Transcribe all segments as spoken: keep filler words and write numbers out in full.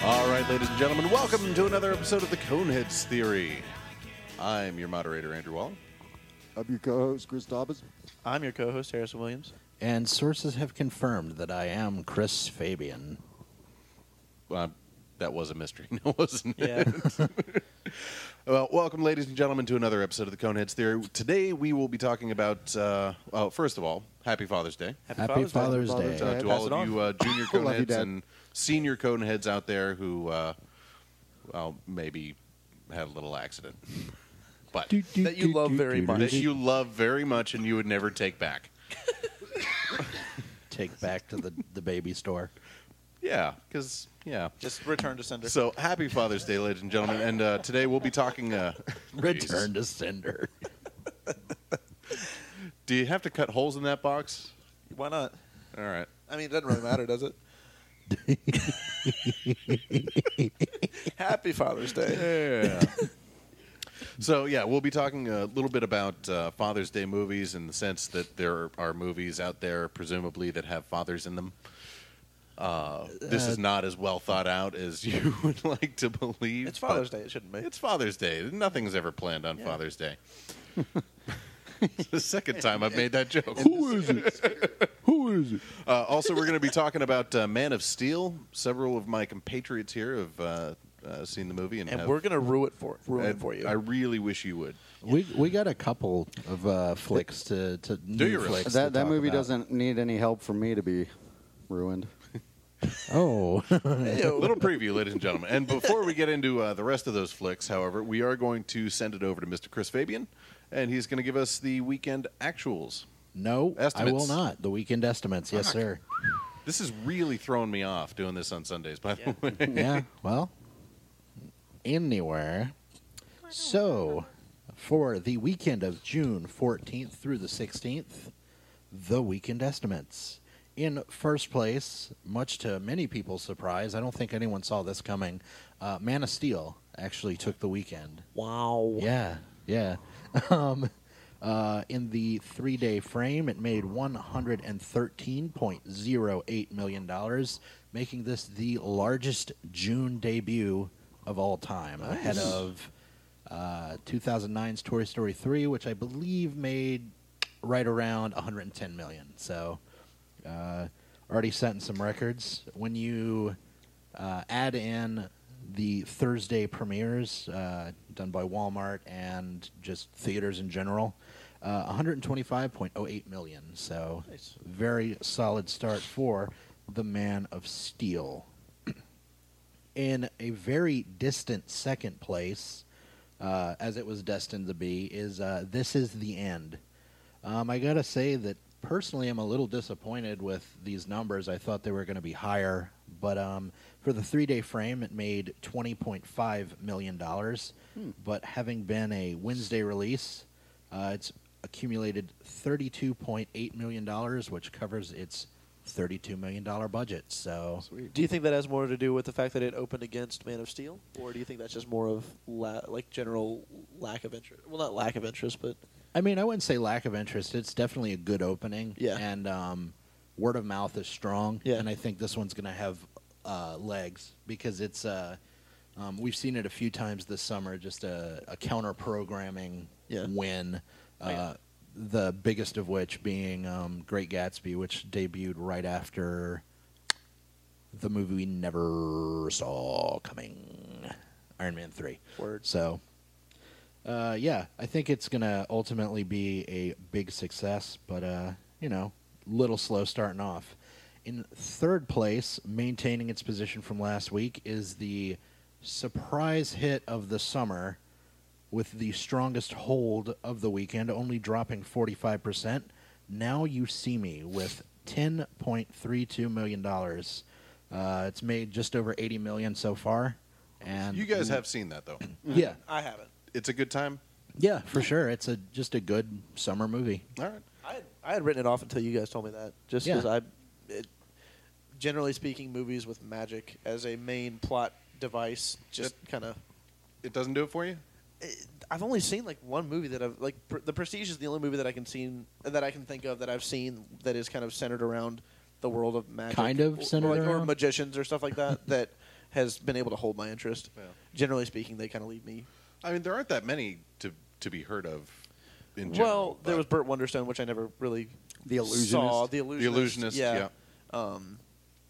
All right, ladies and gentlemen, welcome to another episode of the Coneheads Theory. I'm your moderator, Andrew Wall. I'm your co-host, Chris Dobbs. I'm your co-host, Harrison Williams. And sources have confirmed that I am Chris Fabian. Uh, that was a mystery, no, wasn't Yeah. it? Well, welcome, ladies and gentlemen, to another episode of the Coneheads Theory. Today, we will be talking about, uh, well, first of all, Happy Father's Day. Happy Father's Day. Father's Uh, Day. to Pass all it of on. you uh, junior Love you, Coneheads Dad. and senior Coneheads out there who, uh, well, maybe had a little accident. But That you love very much. that you love very much and you would never take back. Take back to the, the baby store. Yeah, because, yeah. Just return to sender. So, happy Father's Day, ladies and gentlemen. And uh, today we'll be talking... Uh, Return to sender. Do you have to cut holes in that box? Why not? All right. I mean, it doesn't really matter, does it? Happy Father's Day. Yeah. So, yeah, we'll be talking a little bit about uh, Father's Day movies in the sense that there are movies out there, presumably, that have fathers in them. Uh, this Uh, is not as well thought out as you would like to believe. It's Father's but Day. It shouldn't be. It's Father's Day. Nothing's ever planned on Yeah. Father's Day. It's the second time I've made that joke. Who is it? Who is it? Uh, also, we're going to be talking about uh, Man of Steel. Several of my compatriots here have uh, uh, seen the movie, and, and have, we're going to ruin it for ruin I, it for you. I really wish you would. We we got a couple of uh, flicks to, to new you really? flicks That to that talk movie about. doesn't need any help from me to be ruined. Oh. A little preview, ladies and gentlemen. And before we get into uh, the rest of those flicks, however, we are going to send it over to Mister Chris Fabian, and he's going to give us the weekend actuals. No, I Estimates. will not. The weekend estimates. Yes, sir. This is really throwing me off doing this on Sundays, by the way. Yeah, well, anywhere. So, for the weekend of June fourteenth through the sixteenth, the weekend estimates. In first place, much to many people's surprise, I don't think anyone saw this coming, uh, Man of Steel actually took the weekend. wow. Yeah, yeah. Um, uh, in the three-day frame, it made one hundred thirteen point zero eight million dollars, making this the largest June debut of all time, Nice. ahead of uh, two thousand nine's Toy Story three, which I believe made right around one hundred ten million dollars. So, uh, already setting some records. When you uh, add in the Thursday premieres uh, done by Walmart and just theaters in general, uh, one hundred twenty-five point oh eight million dollars. So, Nice. very solid start for The Man of Steel. In a very distant second place, uh, as it was destined to be, is uh, This Is the End. Um, I gotta say that personally, I'm a little disappointed with these numbers. I thought they were going to be higher, but um, for the three-day frame, it made twenty point five million dollars. Hmm. But having been a Wednesday release, uh, it's accumulated thirty-two point eight million dollars, which covers its thirty-two million dollars budget. So, Sweet. Do you think that has more to do with the fact that it opened against Man of Steel, or do you think that's just more of la- like general lack of interest? Well, not lack of interest, but I mean, I wouldn't say lack of interest. It's definitely a good opening. Yeah. And um, word of mouth is strong. Yeah. And I think this one's going to have uh, legs because it's, uh, um, we've seen it a few times this summer, just a, a counter-programming Yeah. win. Oh, yeah. Uh, the biggest of which being um, Great Gatsby, which debuted right after the movie we never saw coming, Iron Man three. word. So, uh, yeah, I think it's going to ultimately be a big success, but, uh, you know, little slow starting off. In third place, maintaining its position from last week, is the surprise hit of the summer with the strongest hold of the weekend, only dropping forty-five percent. Now You See Me with ten point three two million dollars. Uh, it's made just over eighty million dollars so far. And You guys have seen that, though. Yeah. I haven't. It's a good time. Yeah, for sure. It's a just a good summer movie. All right. I had, I had written it off until you guys told me that. Just Yeah. because I, it, generally speaking, movies with magic as a main plot device just kind of. It doesn't do it for you? I've only seen like one movie that I've like. Pr- the Prestige is the only movie that I can seen that I can think of that I've seen that is kind of centered around the world of magic, Kind of or- centered or, like, or around? magicians or stuff like that. that has been able to hold my interest. Yeah. Generally speaking, they kind of leave me. I mean, there aren't that many to to be heard of. In general, Well, there but was Burt Wonderstone, which I never really The Illusionist. saw. The Illusionist. The Illusionist, yeah. Um,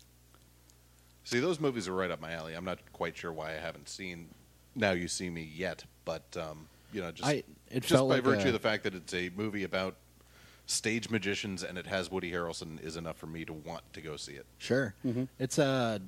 See, those movies are right up my alley. I'm not quite sure why I haven't seen Now You See Me yet, but um, you know, just I- it just felt by like virtue a- of the fact that it's a movie about stage magicians and it has Woody Harrelson is enough for me to want to go see it. Sure. It's a.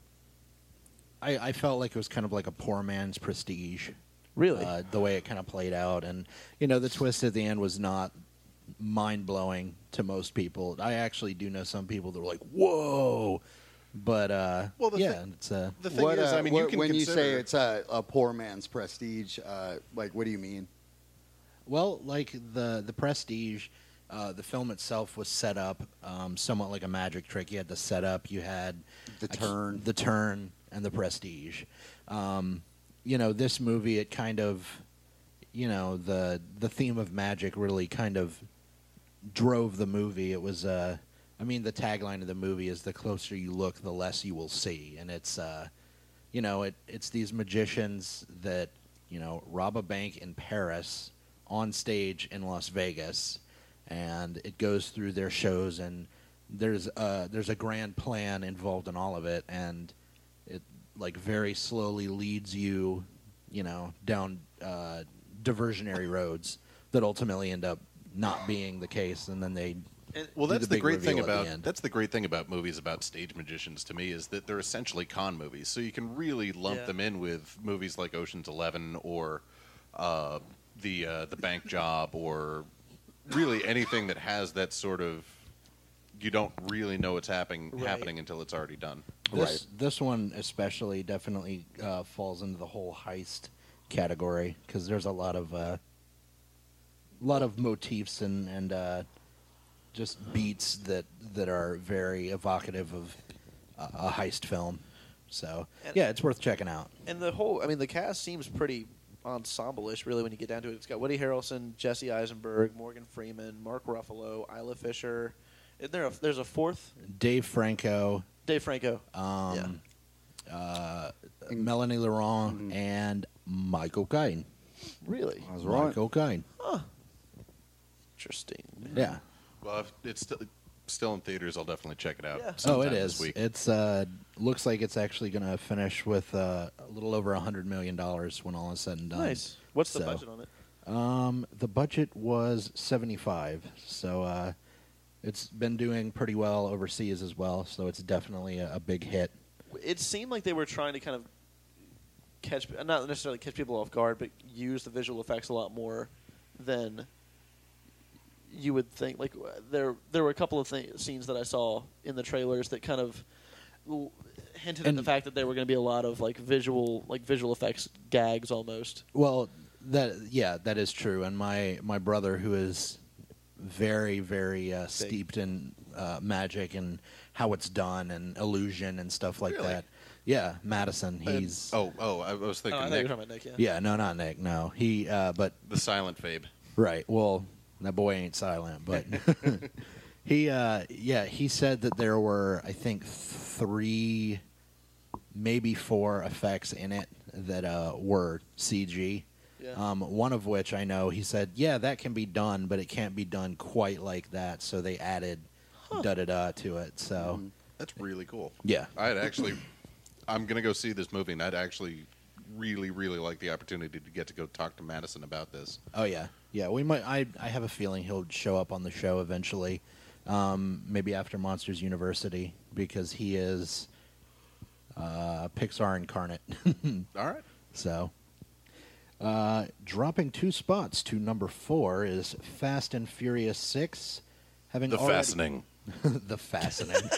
I, I felt like it was kind of like a poor man's Prestige. Really? Uh, the way it kind of played out. And, you know, the twist at the end was not mind blowing to most people. I actually do know some people that were like, whoa. But, uh, Well, the yeah, thi- it's a. The thing What, is, uh, I mean, what- you can when you say consider- it's a, a poor man's Prestige, uh, like, what do you mean? Well, like the the Prestige, uh, the film itself was set up um, somewhat like a magic trick. You had the setup, you had The I can't- turn. the turn, and the Prestige. Um, you know, this movie, it kind of, you know, the the theme of magic really kind of drove the movie. It was, uh, I mean, the tagline of the movie is "The closer you look, the less you will see," and it's, uh, you know, it it's these magicians that you know rob a bank in Paris on stage in Las Vegas, and it goes through their shows, and there's a, there's a grand plan involved in all of it, and it like very slowly leads you, you know, down uh, diversionary roads that ultimately end up not being the case, and then they. and, Well, do that's the the, big great thing reveal at the about end. that's the great thing about movies about stage magicians to me is that they're essentially con movies. So you can really lump Yeah. them in with movies like Ocean's Eleven or uh, the uh, the Bank Job or really anything that has that sort of you don't really know what's happening Right. happening until it's already done. This this one especially definitely uh, falls into the whole heist category because there's a lot of uh, lot of motifs and and uh, just beats that that are very evocative of a, a heist film. So And- yeah, it's worth checking out. and the whole, I mean, the cast seems pretty ensemble-ish, really, when you get down to it. It's got Woody Harrelson, Jesse Eisenberg, Morgan Freeman, Mark Ruffalo, Isla Fisher. Isn't there a, there's a fourth? Dave Franco, Dave Franco. um, uh, Melanie Laurent, and Michael Caine. Really? I was right. Michael Caine. Interesting. Yeah. Well, if it's still still in theaters, I'll definitely check it out. Yeah. Oh, sometime it this is. week. It's uh, looks like it's actually going to finish with uh, a little over a hundred million dollars when all is said and done. Nice. What's the So, budget on it? Um, the budget was seventy-five, so uh, it's been doing pretty well overseas as well. So it's definitely a, a big hit. It seemed like they were trying to kind of catch, not necessarily catch people off guard, but use the visual effects a lot more than you would think. Like there, there were a couple of th- scenes that I saw in the trailers that kind of l- hinted And- at the fact that there were going to be a lot of like visual, like visual effects gags almost. Well, that yeah, that is true. And my my brother, who is very very uh, steeped in uh, magic and how it's done and illusion and stuff like Really? that. Yeah, Madison. And- He's oh oh, I was Oh, thinking I thought you were Nick, talking about Nick. Yeah. yeah, no, not Nick. No, he. Uh, but the silent Fabe. right. Well, that boy ain't silent, but he. Uh, yeah, he said that there were, I think, three, maybe four effects in it that uh, were C G. Yeah. Um, one of which I know he said, yeah, that can be done, but it can't be done quite like that. So they added da da da to it. So That's really cool. yeah, I'd actually, I'm gonna go see this movie, and I'd actually really, really like the opportunity to get to go talk to Madison about this. oh yeah, yeah. We might. I I have a feeling he'll show up on the show eventually, um, maybe after Monsters University because he is uh, Pixar incarnate. All right. So, uh, dropping two spots to number four is Fast and Furious Six, having The already- fastening. the fastening.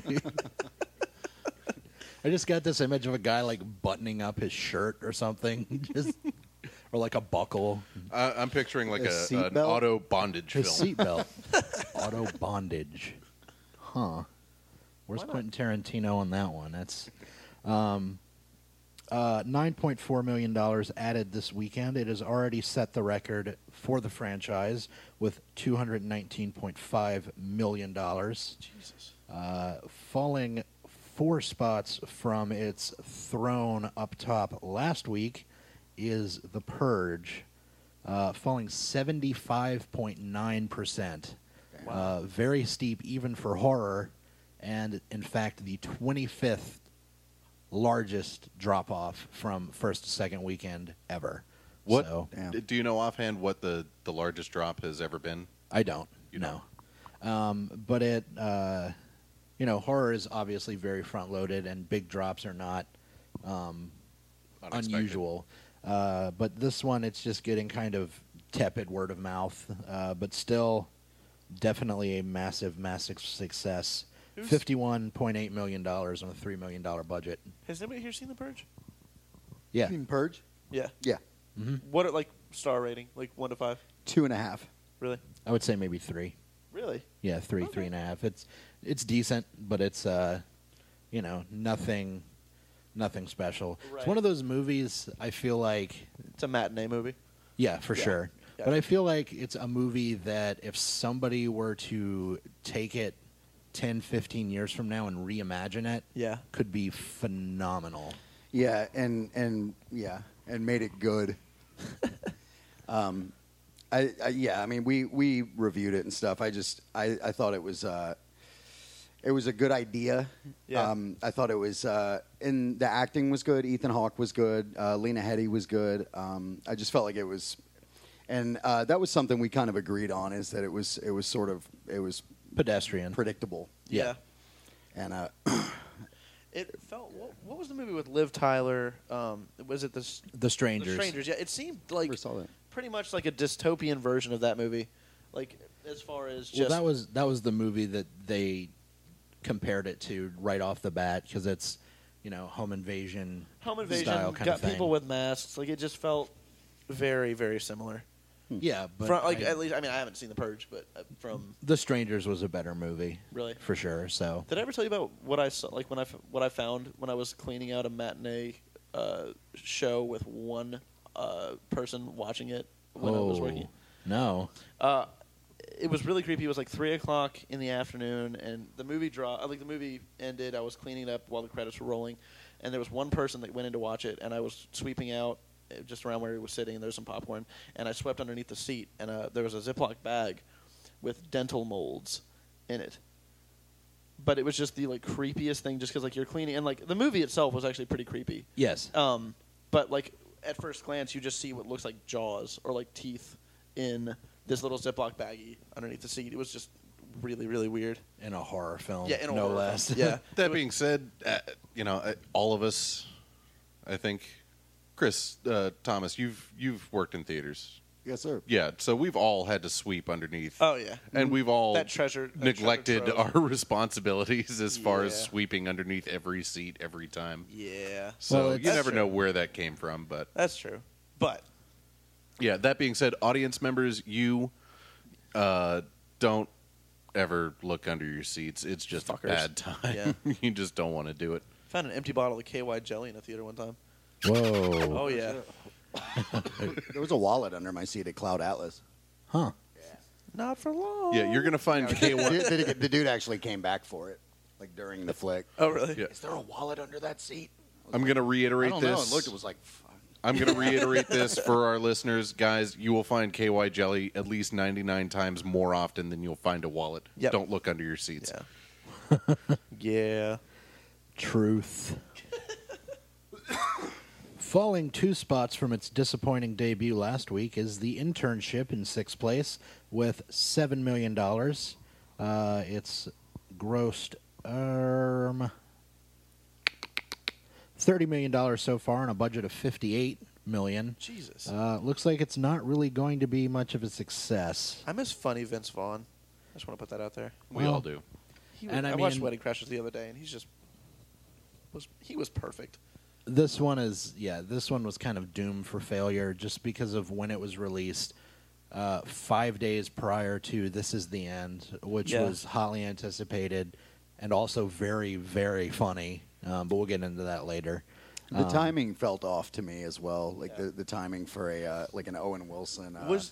I just got this image of a guy like buttoning up his shirt or something, just or like a buckle. Uh, I'm picturing like A a, seat an belt? auto bondage His film. seatbelt, auto bondage. Huh? Where's Why not? Quentin Tarantino on that one? That's um, uh, nine point four million dollars added this weekend. It has already set the record for the franchise with two hundred nineteen point five million dollars. Jesus. Uh, falling four spots from its throne up top last week is The Purge, uh, falling seventy-five point nine percent. Uh, very steep even for horror, and in fact the twenty-fifth largest drop-off from first to second weekend ever. What So, Damn. do you know offhand what the, the largest drop has ever been? I don't. You know. Um, but it, uh, you know, horror is obviously very front-loaded, and big drops are not um, Unexpected. unusual. Uh, but this one, it's just getting kind of tepid word of mouth, uh, but still definitely a massive, massive success. Who's- fifty-one point eight million dollars on a three million dollars budget. Has anybody here seen The Purge? Yeah. You mean Purge? Yeah. Yeah, hmm What like star rating? Like one to five? two and a half. Really? I would say maybe three. Really? Yeah, three, Okay. three and a half. It's it's decent, but it's uh, you know, nothing, nothing special. It's Right. one of those movies. I feel like, It's a matinee movie. yeah, for Yeah. sure. Yeah. But I feel like it's a movie that if somebody were to take it ten, fifteen years from now and reimagine it, Yeah. could be phenomenal. Yeah, and and yeah, and made it good. um, I, I yeah, I mean we we reviewed it and stuff. I just I, I thought it was uh, it was a good idea. Yeah. Um, I thought it was uh, and the acting was good. Ethan Hawke was good. Uh, Lena Headey was good. Um, I just felt like it was, and uh, that was something we kind of agreed on is that it was it was sort of it was Pedestrian. predictable. Yeah. And uh, It felt. What, what was the movie with Liv Tyler? Um, was it the S- The Strangers. The Strangers? Yeah. It seemed like never saw that. pretty much like a dystopian version of that movie. Like as far as just Well, that was that was the movie that they compared it to right off the bat because it's, you know, home invasion, home invasion. style kind Got of thing. people with masks. Like it just felt very, very similar. Yeah, but from, like I- at least, I mean, I haven't seen The Purge, but uh, from The Strangers was a better movie, really. for sure. So Did I ever tell you about what I saw? Like when I f- what I found when I was cleaning out a matinee uh, show with one uh, person watching it when I was working. No, Uh, it was really creepy. It was like three o'clock in the afternoon, and the movie draw. Like the movie ended. I was cleaning it up while the credits were rolling, and there was one person that went in to watch it, and I was sweeping out uh, just around where he was sitting. And there was some popcorn, and I swept underneath the seat, and uh, there was a Ziploc bag with dental molds in it. But it was just the like creepiest thing, just because like you're cleaning, and like the movie itself was actually pretty creepy. yes, Um, but like at first glance, you just see what looks like jaws or like teeth in this little Ziploc baggie underneath the seat. It was just really, really weird. in a horror film, Yeah, in a no horror less. film. Yeah. That being said, uh, you know, uh, all of us, I think, Chris, uh, Thomas, you've you've worked in theaters. Yes, sir. Yeah, so we've all had to sweep underneath. Oh yeah. And we've all That treasure- that neglected treasure trove. our responsibilities as far as Yeah. sweeping underneath every seat every time. Yeah. So Well, you it's- never That's know true. where that came from, but That's true. But yeah. That being said, audience members, you uh, don't ever look under your seats. It's just Fuckers. a bad time. Yeah. You just don't want to do it. found an empty bottle of K Y jelly in a theater one time. Whoa, Oh yeah. There was a wallet under my seat at Cloud Atlas. huh? Not for long. Yeah, you're gonna find K one. the, the- the dude actually came back for it, like during the flick. Oh really? Yeah. Is there a wallet under that seat? I'm gonna I reiterate don't this. know. It looked. It was like. Fuck. I'm going to reiterate this for our listeners, guys. You will find K Y jelly at least ninety-nine times more often than you'll find a wallet. Yep. Don't look under your seats. Yeah. yeah. Truth. Falling two spots from its disappointing debut last week is The Internship in sixth place with seven million dollars. Uh, it's grossed um, thirty million dollars so far on a budget of fifty-eight million dollars. Jesus. Uh, looks like it's not really going to be much of a success. I miss funny Vince Vaughn. I just want to put that out there. We Well, all do. He And was, I I, watched mean- Wedding Crashers the other day, and he's just was he was perfect. This one is, yeah, this one was kind of doomed for failure just because of when it was released. Uh, five days prior to This Is the End, which Yeah. was hotly anticipated and also very, very funny. Um, but we'll get into that later. The Um, timing felt off to me as well. Like Yeah. the, the timing for a uh, like an Owen Wilson. Uh, Was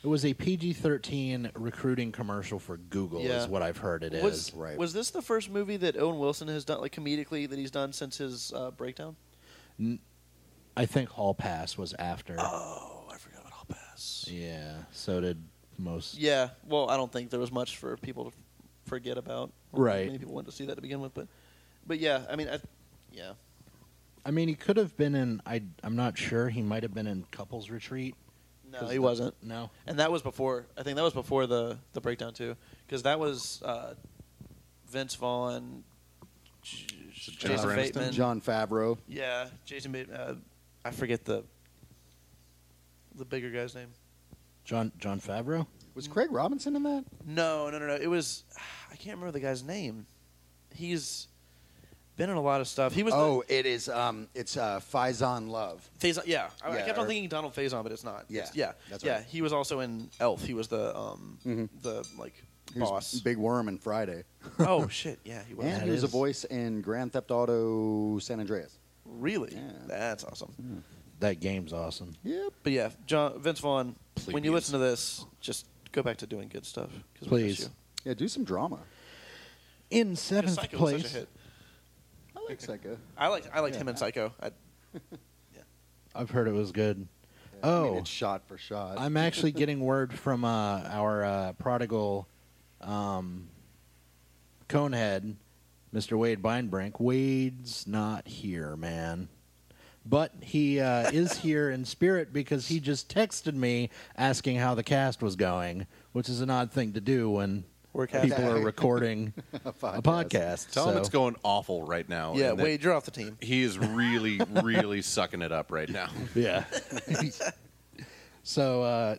It was a P G thirteen recruiting commercial for Google, Yeah. is what I've heard it is. Was Right. was this the first movie that Owen Wilson has done, like comedically, that he's done since his uh, breakdown? I think Hall Pass was after. Oh, I forgot about Hall Pass. Yeah, so did most. Yeah, well, I don't think there was much for people to forget about. Right. Many people went to see that to begin with, but, but yeah, I mean, I, yeah, I mean, he could have been in. I I'm not sure. He might have been in Couples Retreat. no, 'Cause he the- wasn't, No. and that was before. I think that was before the the breakdown too, because that was uh, Vince Vaughn, J- Jason Jennifer Aniston? Bateman, John Favreau. yeah, Jason Bateman. Uh, I forget the the bigger guy's name. John John Favreau. Was Craig Robinson in that? No, no, no, no. It was I can't remember the guy's name. He's been in a lot of stuff. He was Oh, it is. Um, it's uh, Faison Love. the Faison. Yeah, I, I Yeah, kept on or- thinking Donald Faison, but it's not. Yeah, It's- yeah, that's yeah. right. He was also in Elf. He was the um Mhm. the like He was boss. Big Worm in Friday. Oh shit! Yeah, he was. And That he was a is- voice in Grand Theft Auto San Andreas. Really? Yeah. That's awesome. That game's awesome. Yep. But yeah, John Vince Vaughn. When you Please. listen to this, just go back to doing good stuff. 'cause we Please. miss you. Yeah, do some drama. In 'Cause seventh Psycho was place, such a hit. I like Psycho. I liked I liked Yeah. him in Psycho. I, I've heard it was good. I mean, Oh, it's shot for shot. I'm actually getting word from uh, our uh, prodigal um, conehead, Mister Wade Beinbrink. Wade's not here, man. But he uh, is here in spirit because he just texted me asking how the cast was going, which is an odd thing to do when We're casting. people are recording a a podcast. podcast. Tell him so- it's going awful right now. yeah, and that Wade, you're off the team. He is really, really sucking it up right now. Yeah. so, uh,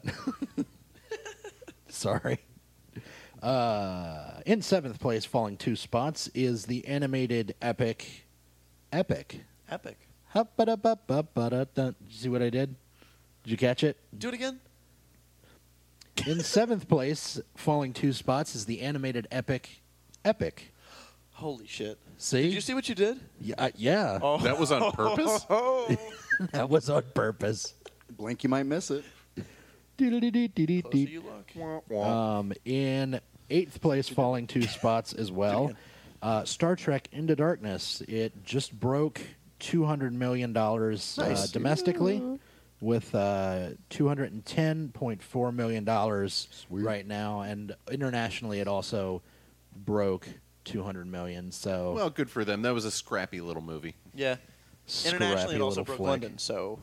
sorry. Uh, in seventh place, falling two spots, is the animated epic Epic. Epic. Hup-ba-da-bup-bup-ba-da-dun. Did you see what I did? Did you catch it? Do it again. In seventh place, falling two spots, is the animated epic Epic. Holy shit! See? Did you see what you did? Yeah. uh, yeah. Oh, That was on purpose? Oh, That was on purpose. Blink, you might miss it. closer Dee-dee-dee-dee-dee-dee. you look. Um, in eighth place, falling two spots as well, uh, Star Trek Into Darkness. It just broke two hundred million dollars uh, Nice. domestically, with uh, two hundred ten point four million dollars Sweet. right now, and internationally, it also broke two hundred million dollars. So, Well, good for them. That was a scrappy little movie. Yeah. scrappy Internationally, it also little broke flick. London. So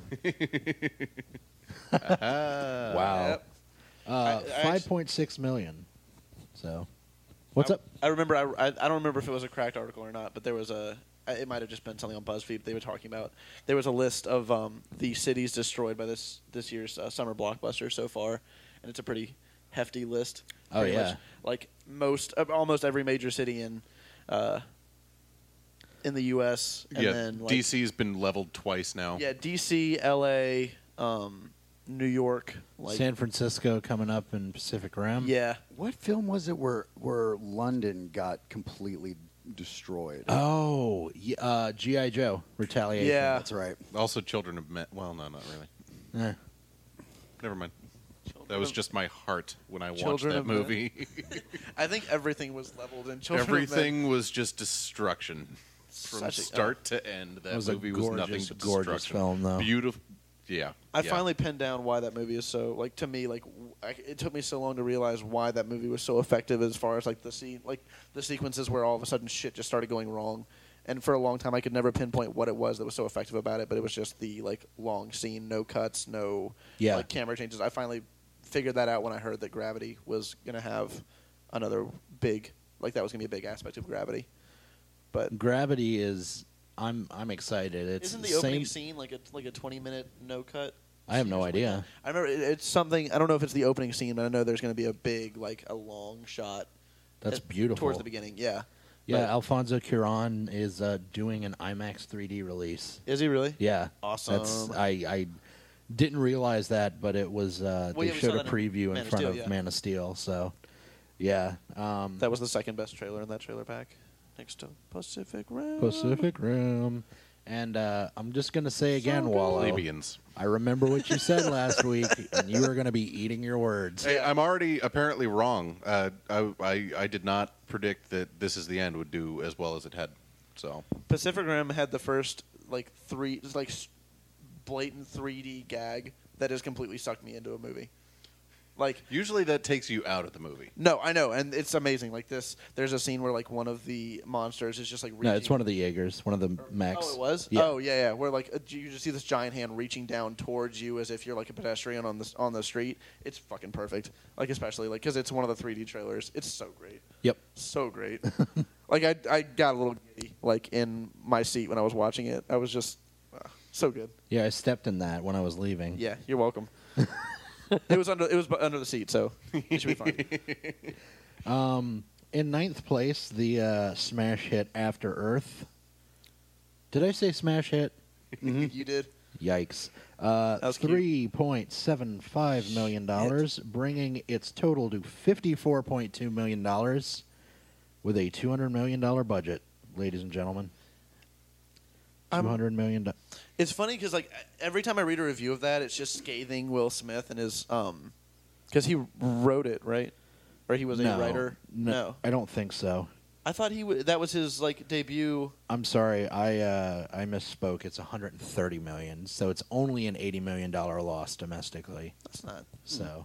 Wow, Yep. uh, I- I actu- five point six million. So, what's I, up? I remember. I, I I don't remember if it was a cracked article or not, but there was a. It might have just been something on BuzzFeed they were talking about. There was a list of um, the cities destroyed by this this year's uh, summer blockbuster so far, and it's a pretty hefty list. Oh, Pretty yeah. much, like most, uh, almost every major city in, uh, in the U S and yeah, then like, D C's been leveled twice now. Yeah, D C, L A, um, New York, like San Francisco coming up in Pacific Rim. yeah. What film was it where where London got completely destroyed? Oh, y- uh, G I. Joe Retaliation. Yeah. That's right. Also, Children of Men. Well, no, not really. Eh. Never mind. That was just my heart when I watched Children that of Men. movie. I think everything was leveled in Children of Men. Everything was just destruction from Such a- start to end. That, That was a movie was nothing gorgeous, but gorgeous destruction. film, though. Beautiful. Yeah. I yeah. finally pinned down why that movie is so like to me like w- I, it took me so long to realize why that movie was so effective as far as like the scene like the sequences where all of a sudden shit just started going wrong, and for a long time I could never pinpoint what it was that was so effective about it, but it was just the like long scene, no cuts, no Yeah. like camera changes. I finally figured that out when I heard that Gravity was gonna have another big like that was gonna be a big aspect of Gravity, but Gravity is. I'm I'm excited. It's isn't the same. opening scene like a like a twenty minute no cut? I have scene no or something? idea. I remember it, it's something. I don't know if it's the opening scene, but I know there's going to be a big, like a long shot. That's at- beautiful. Towards the beginning, yeah. Yeah, But- Alfonso Cuarón is uh, doing an IMAX three D release. Is he really? Yeah, Awesome. That's I I didn't realize that, but it was. Uh, Well, they yeah, we showed saw a that in preview in, Man of front Steel, of yeah. Man of Steel. So, yeah, um, That was the second best trailer in that trailer pack, next to Pacific Rim. Pacific Rim. And uh, I'm just going to say again, Wallow, Libyans. I remember what you said last week, and you are going to be eating your words. Hey, I'm already apparently wrong. Uh, I, I I did not predict that This Is the End would do as well as it had. So Pacific Rim had the first like three, just like s- blatant three D gag that has completely sucked me into a movie. Like usually that takes you out of the movie. no, I know, and it's amazing. Like this, there's a scene where like one of the monsters is just like reaching. No, it's one of the Jaegers, one of the mechs. Oh, it was. Yeah. Oh, yeah, yeah. Where like uh, you just see this giant hand reaching down towards you as if you're like a pedestrian on the on the street. It's fucking perfect. Like especially like because it's one of the three D trailers. It's so great. Yep. So great. Like I I got a little giddy like in my seat when I was watching it. I was just uh, so good. Yeah, I stepped in that when I was leaving. Yeah, you're welcome. It was under it was bu- under the seat, so it should be fine. Um, in ninth place, the uh, smash hit After Earth. Did I say smash hit? You did. Yikes. Uh, That was cute. three point seven five million dollars, bringing its total to fifty-four point two million dollars with a two hundred million dollars budget, ladies and gentlemen. I'm- two hundred million dollars. It's funny because like every time I read a review of that, it's just scathing Will Smith and his um, because he wrote it, right? Or he was a writer. No, I don't think so. I thought he w- that was his like debut. I'm sorry, I uh, I misspoke. It's one hundred thirty million dollars, so it's only an eighty million dollars loss domestically. That's not. So,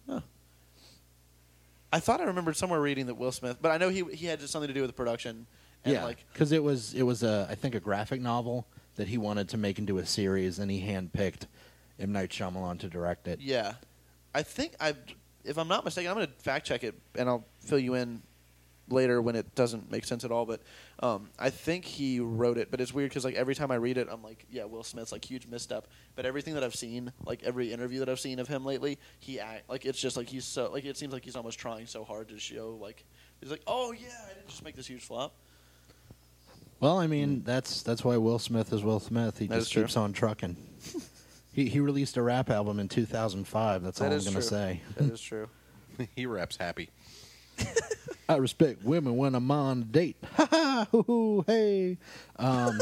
I thought I remembered somewhere reading that Will Smith, but I know he he had something to do with the production. And yeah, like because it was it was a I think a graphic novel that he wanted to make into a series, and he handpicked M. Night Shyamalan to direct it. yeah, I think I, if I'm not mistaken, I'm going to fact check it and I'll fill you in later when it doesn't make sense at all. But um, I think he wrote it. But it's weird because like every time I read it, I'm like, yeah, Will Smith's like huge misstep. But everything that I've seen, like every interview that I've seen of him lately, he act like it's just like he's so like it seems like he's almost trying so hard to show like he's like, oh yeah, I didn't just make this huge flop. Well, I mean, that's that's why Will Smith is Will Smith. He That just is true. keeps on trucking. he he released a rap album in two thousand five. That's That all I'm is going to true. say. That is true. He raps happy. I respect women when I'm on a date. Ha ha, hoo hoo, hey. Um,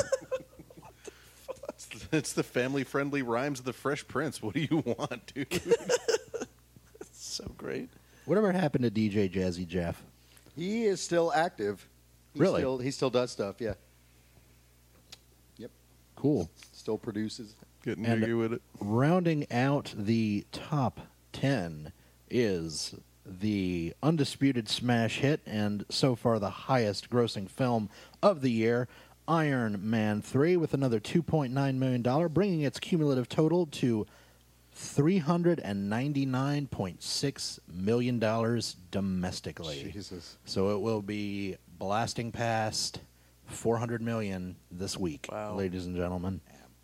It's the family-friendly rhymes of the Fresh Prince. What do you want, dude? So great. whatever happened to D J Jazzy Jeff? He is still active. He Really? Still, he still does stuff. Yeah. Yep. Cool. Still produces. Getting And- jiggy with it. Rounding out the top ten is the undisputed smash hit and so far the highest grossing film of the year, Iron Man three, with another two point nine million dollars, bringing its cumulative total to three hundred ninety-nine point six million dollars domestically. Jesus. So it will be blasting past four hundred million dollars this week, Wow. ladies and gentlemen.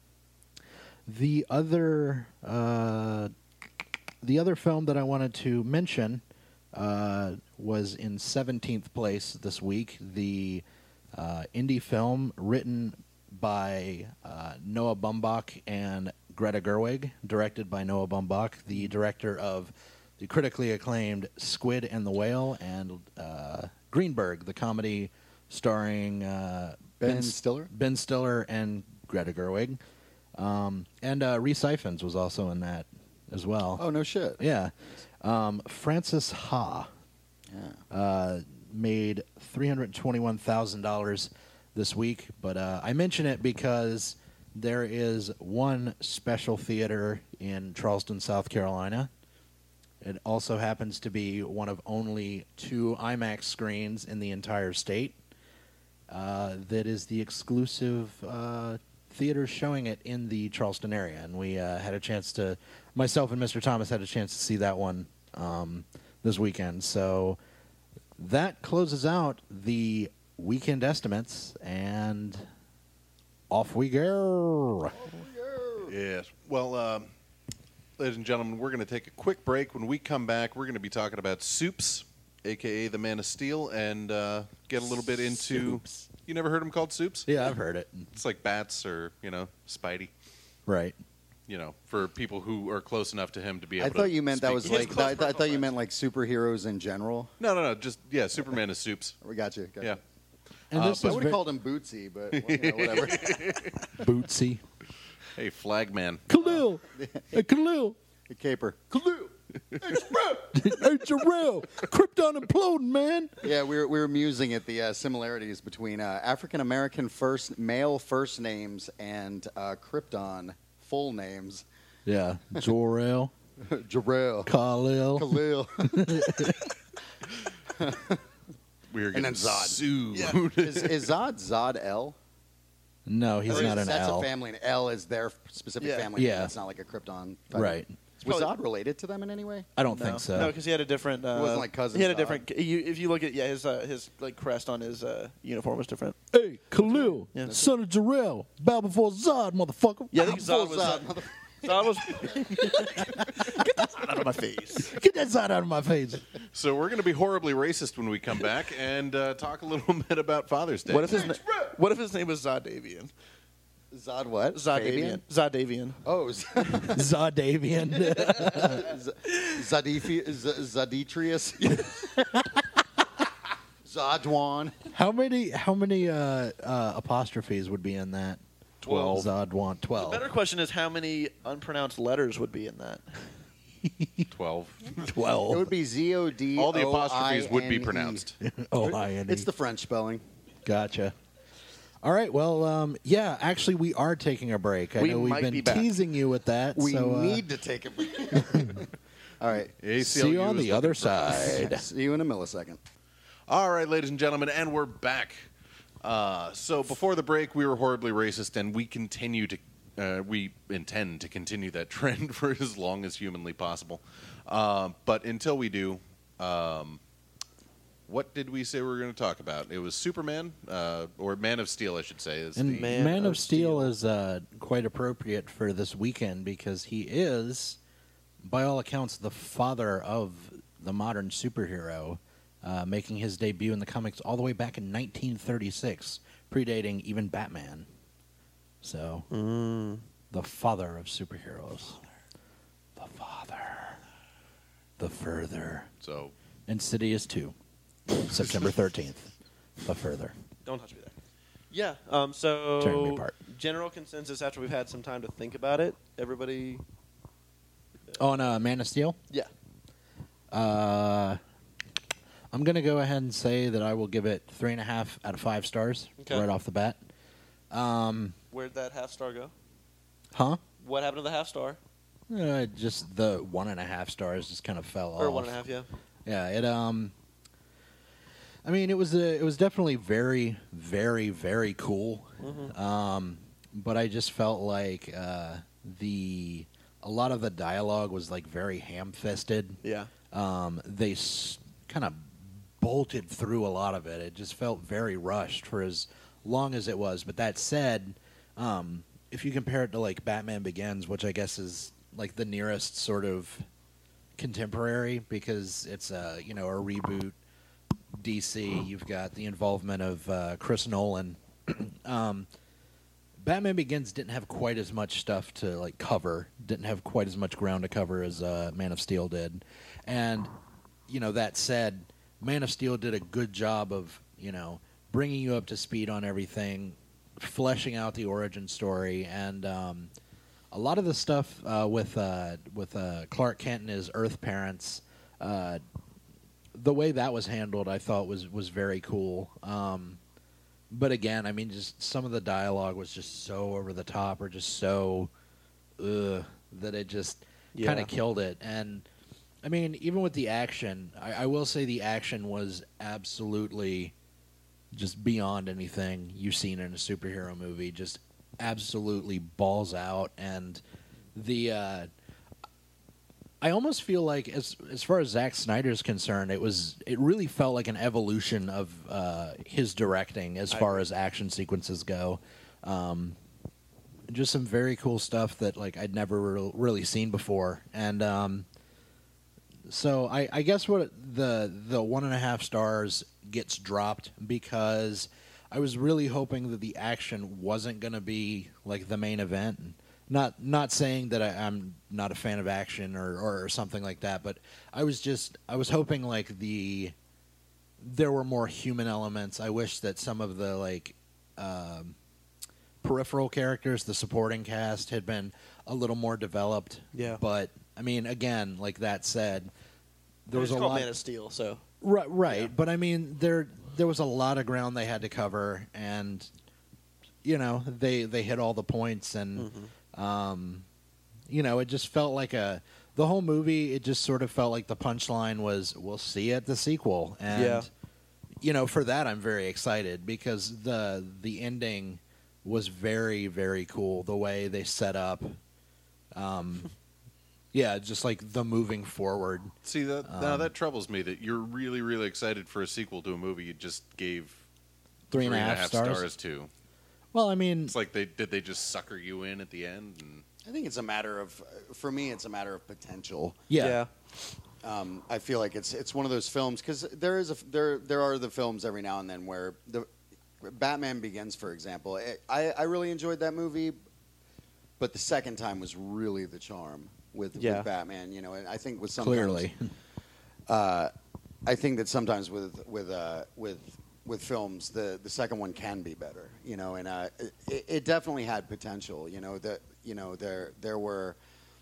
The other uh, the other film that I wanted to mention uh, was in seventeenth place this week. The uh, indie film written by uh, Noah Baumbach and Greta Gerwig, directed by Noah Baumbach, the director of the critically acclaimed Squid and the Whale, and uh, Greenberg, the comedy starring uh, Ben S- Stiller? Ben Stiller and Greta Gerwig. Um, and uh, Rhys Ifans was also in that as well. Oh, no shit. Yeah. Um, Francis Ha Yeah. uh, made three hundred twenty-one thousand dollars this week, but uh, I mention it because there is one special theater in Charleston, South Carolina. It also happens to be one of only two IMAX screens in the entire state uh, that is the exclusive uh, theater showing it in the Charleston area. And we uh, had a chance to, myself and Mister Thomas had a chance to see that one um, this weekend. So that closes out the weekend estimates, and off we go. Yes. Well, um, ladies and gentlemen, we're going to take a quick break. When we come back, we're going to be talking about Soups, a k a. the Man of Steel, and uh, get a little bit into... Soups. You never heard him called Soups? Yeah, I've heard it. It's like Bats or, you know, Spidey. Right. You know, for people who are close enough to him to be able I to thought you meant that speak was to His like. close I, th- I personal thought you friends. meant like superheroes in general. No, no, no. Just, yeah, Superman is Soups. We got you. Got Yeah. you. And Uh, this I is would ve- have called him Bootsy, but well, you know, whatever. Bootsy. Hey, Flagman. Khalil. Hey, Khalil. The caper. Hey, Jarrell. Krypton imploding, man. Yeah, we were, we were musing at the uh, similarities between uh, African American first male first names and uh, Krypton full names. Yeah. Jor-El. Jarrell. Khalil. Khalil. We were And getting then Zod. sued. is, is Zod Zod L? No, he's Or not is- an That's L. a family, and L is their specific Yeah. family. Yeah. It's not like a Krypton. type. Right. Was probably- Zod related to them in any way? I don't no. think so. No, because he had a different. Uh, It wasn't like Cousin He had a Zod. different. You, if you look at yeah, his uh, his like crest on his uh, uniform was different. Hey, Khalil. Yeah. Son of Jarrell. Bow before Zod, motherfucker. Yeah, I think Full Zod was. Zod, Uh, mother- Zod was. Get that Zod out of my face. Get that Zod out of my face. So we're going to be horribly racist when we come back and uh, talk a little bit about Father's Day. What if his na- What if his name was Zodavian? Zod what? Zodavian. Zodavian. Oh, Z- Zodavian. Z- Zadifi- Z- Zadetrius. Zodwan. how many how many uh, uh, apostrophes would be in that? Twelve. Zodwan. The Twelve. better question is how many unpronounced letters would be in that? twelve. Twelve. It would be Z O D. All the apostrophes would be O I N E. pronounced. Oh, I N E. It's the French spelling. Gotcha. All right. Well, um, yeah. Actually, we are taking a break. I We know we've might been be back. teasing you with that. We so, uh, need to take a break. All right. see you on the other side. See you in a millisecond. All right, ladies and gentlemen, and we're back. Uh, so before the break, we were horribly racist, and we continue to, uh, we intend to continue that trend for as long as humanly possible. Uh, but until we do, um, what did we say we were going to talk about? It was Superman, uh, or Man of Steel, I should say. Is And the, Man, Man of, of Steel, Steel. is uh, quite appropriate for this weekend because he is, by all accounts, the father of the modern superhero, uh, making his debut in the comics all the way back in nineteen thirty-six, predating even Batman. So, the father of superheroes. The father. The further. so Insidious two, September thirteenth. The further. Don't touch me there. Yeah. Um, so Tearing me apart. general consensus after we've had some time to think about it. Everybody. On uh, Man of Steel? Yeah. Uh, I'm going to go ahead and say that I will give it three and a half out of five stars Okay. right off the bat. Um, Where'd that half star go? huh? What happened to the half star? Uh, just the one and a half stars just kind of fell off. Or one and a half? Yeah. Yeah, it um. I mean, it was a, it was definitely very, very, very cool. Mhm. Um, but I just felt like uh, the a lot of the dialogue was like very ham-fisted. Yeah. Um, they s- kind of bolted through a lot of it. It just felt very rushed for as long as it was. But that said, um, if you compare it to like Batman Begins, which I guess is like the nearest sort of contemporary because it's a you know a reboot D C. You've got the involvement of uh, Chris Nolan. um, Batman Begins didn't have quite as much stuff to like cover. Didn't have quite as much ground to cover as uh, Man of Steel did. And you know that said, Man of Steel did a good job of you know bringing you up to speed on everything, fleshing out the origin story, and um, a lot of the stuff uh, with uh, with uh, Clark Kent and his Earth parents. Uh, the way that was handled, I thought was was very cool. Um, but again, I mean, just some of the dialogue was just so over the top, or just so ugh, that it just kind Yeah. of killed it. And I mean, even with the action, I, I will say the action was absolutely just beyond anything you've seen in a superhero movie. Just absolutely balls out, and the uh, I almost feel like as as far as Zack Snyder's concerned, it was it really felt like an evolution of uh, his directing as I far agree. as action sequences go. Um, just some very cool stuff that like I'd never re- really seen before, and um, so I, I guess what the the one and a half stars gets dropped because I was really hoping that the action wasn't going to be like the main event. Not not saying that I, I'm not a fan of action or, or something like that, but I was just I was hoping like the there were more human elements. I wish that some of the like um, peripheral characters, the supporting cast, had been a little more developed. Yeah. But I mean, again, like that said, there was it's a called lot. Man of Steel, so Right, right. Yeah. But I mean, there there was a lot of ground they had to cover, and you know, they they hit all the points, and Mm-hmm. um, you know, it just felt like a the whole movie. It just sort of felt like the punchline was, "We'll see you at the sequel," and Yeah. you know, for that, I'm very excited because the the ending was very very cool. The way they set up. Um, Yeah, just like the moving forward. See that now Um, that troubles me that you're really really excited for a sequel to a movie you just gave Three and a half stars. stars to. Well, I mean, It's like they did they just sucker you in at the end? And I think it's a matter of, for me, it's a matter of potential. yeah, Um, I feel like it's it's one of those films because there is a there there are the films every now and then where the Batman Begins, for example. I I really enjoyed that movie, but the second time was really the charm with, Yeah. with Batman. You know, and I think with some clearly. uh, I think that sometimes with with uh, with with films, the the second one can be better. You know, and uh, it, it definitely had potential. You know that you know there there were.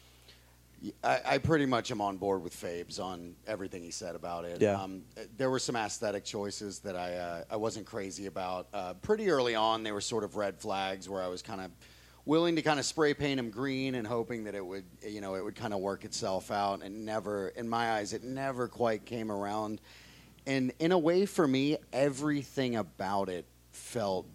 I, I pretty much am on board with Fabes on everything he said about it. Yeah. Um, there were some aesthetic choices that I uh, I wasn't crazy about. Uh, pretty early on, they were sort of red flags where I was kind of willing to kind of spray paint them green and hoping that it would, you know, it would kind of work itself out. And never, in my eyes, it never quite came around. And in a way, for me, everything about it felt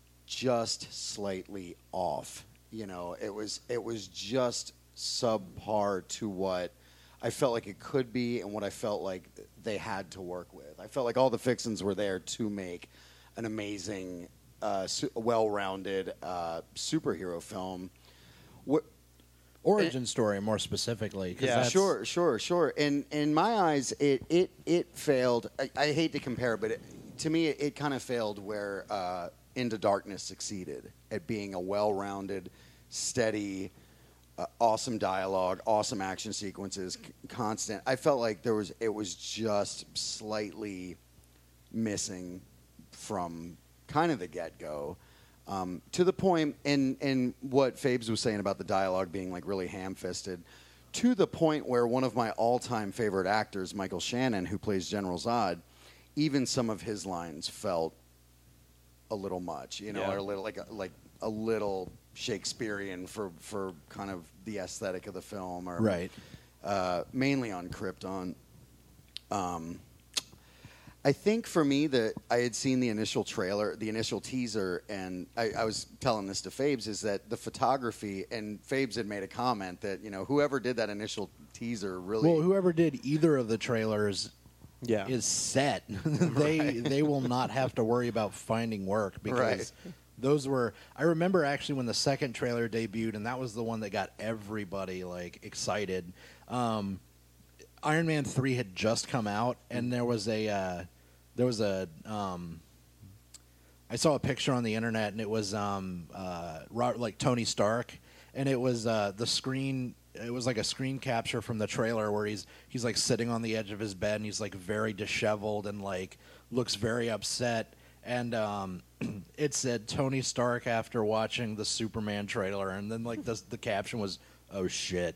just slightly off. You know, it was it was just subpar to what I felt like it could be and what I felt like they had to work with. I felt like all the fixins were there to make an amazing, uh, su- well-rounded uh, superhero film. What, Origin story, more specifically. 'cause yeah, that's- sure, sure, sure. In in my eyes, it it it failed. I, I hate to compare, but it, to me, it, it kind of failed where uh, Into Darkness succeeded at being a well-rounded, steady, uh, awesome dialogue, awesome action sequences, c- constant. I felt like there was it was just slightly missing from kind of the get-go. Um, to the point, and and what Fabes was saying about the dialogue being like really ham-fisted, to the point where one of my all-time favorite actors, Michael Shannon, who plays General Zod, even some of his lines felt a little much, you know, Yeah. or a little like a, like a little Shakespearean for for kind of the aesthetic of the film, or Right. uh, mainly on Krypton. Um, I think for me that I had seen the initial trailer, the initial teaser, and I, I was telling this to Fabes, is that the photography, and Fabes had made a comment that, you know, whoever did that initial teaser really... Well, whoever did either of the trailers Yeah. is set. they they will not have to worry about finding work because Right. those were. I remember actually when the second trailer debuted, and that was the one that got everybody like excited. Um, Iron Man three had just come out, and there was a uh, there was a um, I saw a picture on the internet, and it was um, uh, Ro- like Tony Stark, and it was uh, the screen. It was like a screen capture from the trailer where he's he's like sitting on the edge of his bed, and he's like very disheveled and like looks very upset. And um, it said Tony Stark after watching the Superman trailer, and then like the the caption was, "Oh shit."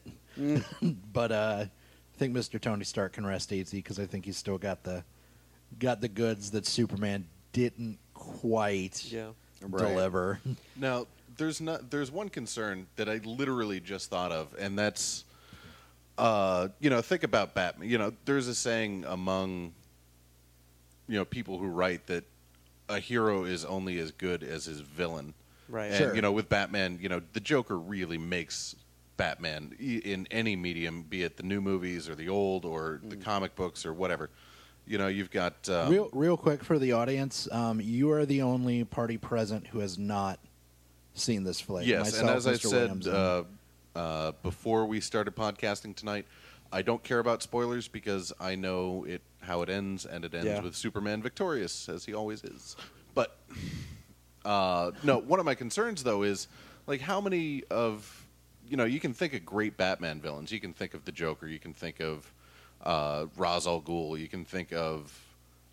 But uh, I think Mister Tony Stark can rest easy because I think he's still got the got the goods that Superman didn't quite Yeah. Right. deliver. now there's not there's one concern that I literally just thought of, and that's uh, you know, think about Batman. You know, there's a saying among you know people who write that a hero is only as good as his villain. Right. And Sure. you know, with Batman, you know, the Joker really makes Batman i- in any medium, be it the new movies or the old or the comic books or whatever. You know, you've got um, real, real quick for the audience, um, you are the only party present who has not seen this flick. yes, Myself, and as I Mister said Williams, and- uh, uh, before we started podcasting tonight, I don't care about spoilers because I know it how it ends, and it ends Yeah. with Superman victorious, as he always is. But uh, no, one of my concerns though is like how many of you know you can think of great Batman villains. You can think of the Joker. You can think of uh, Ra's al Ghul. You can think of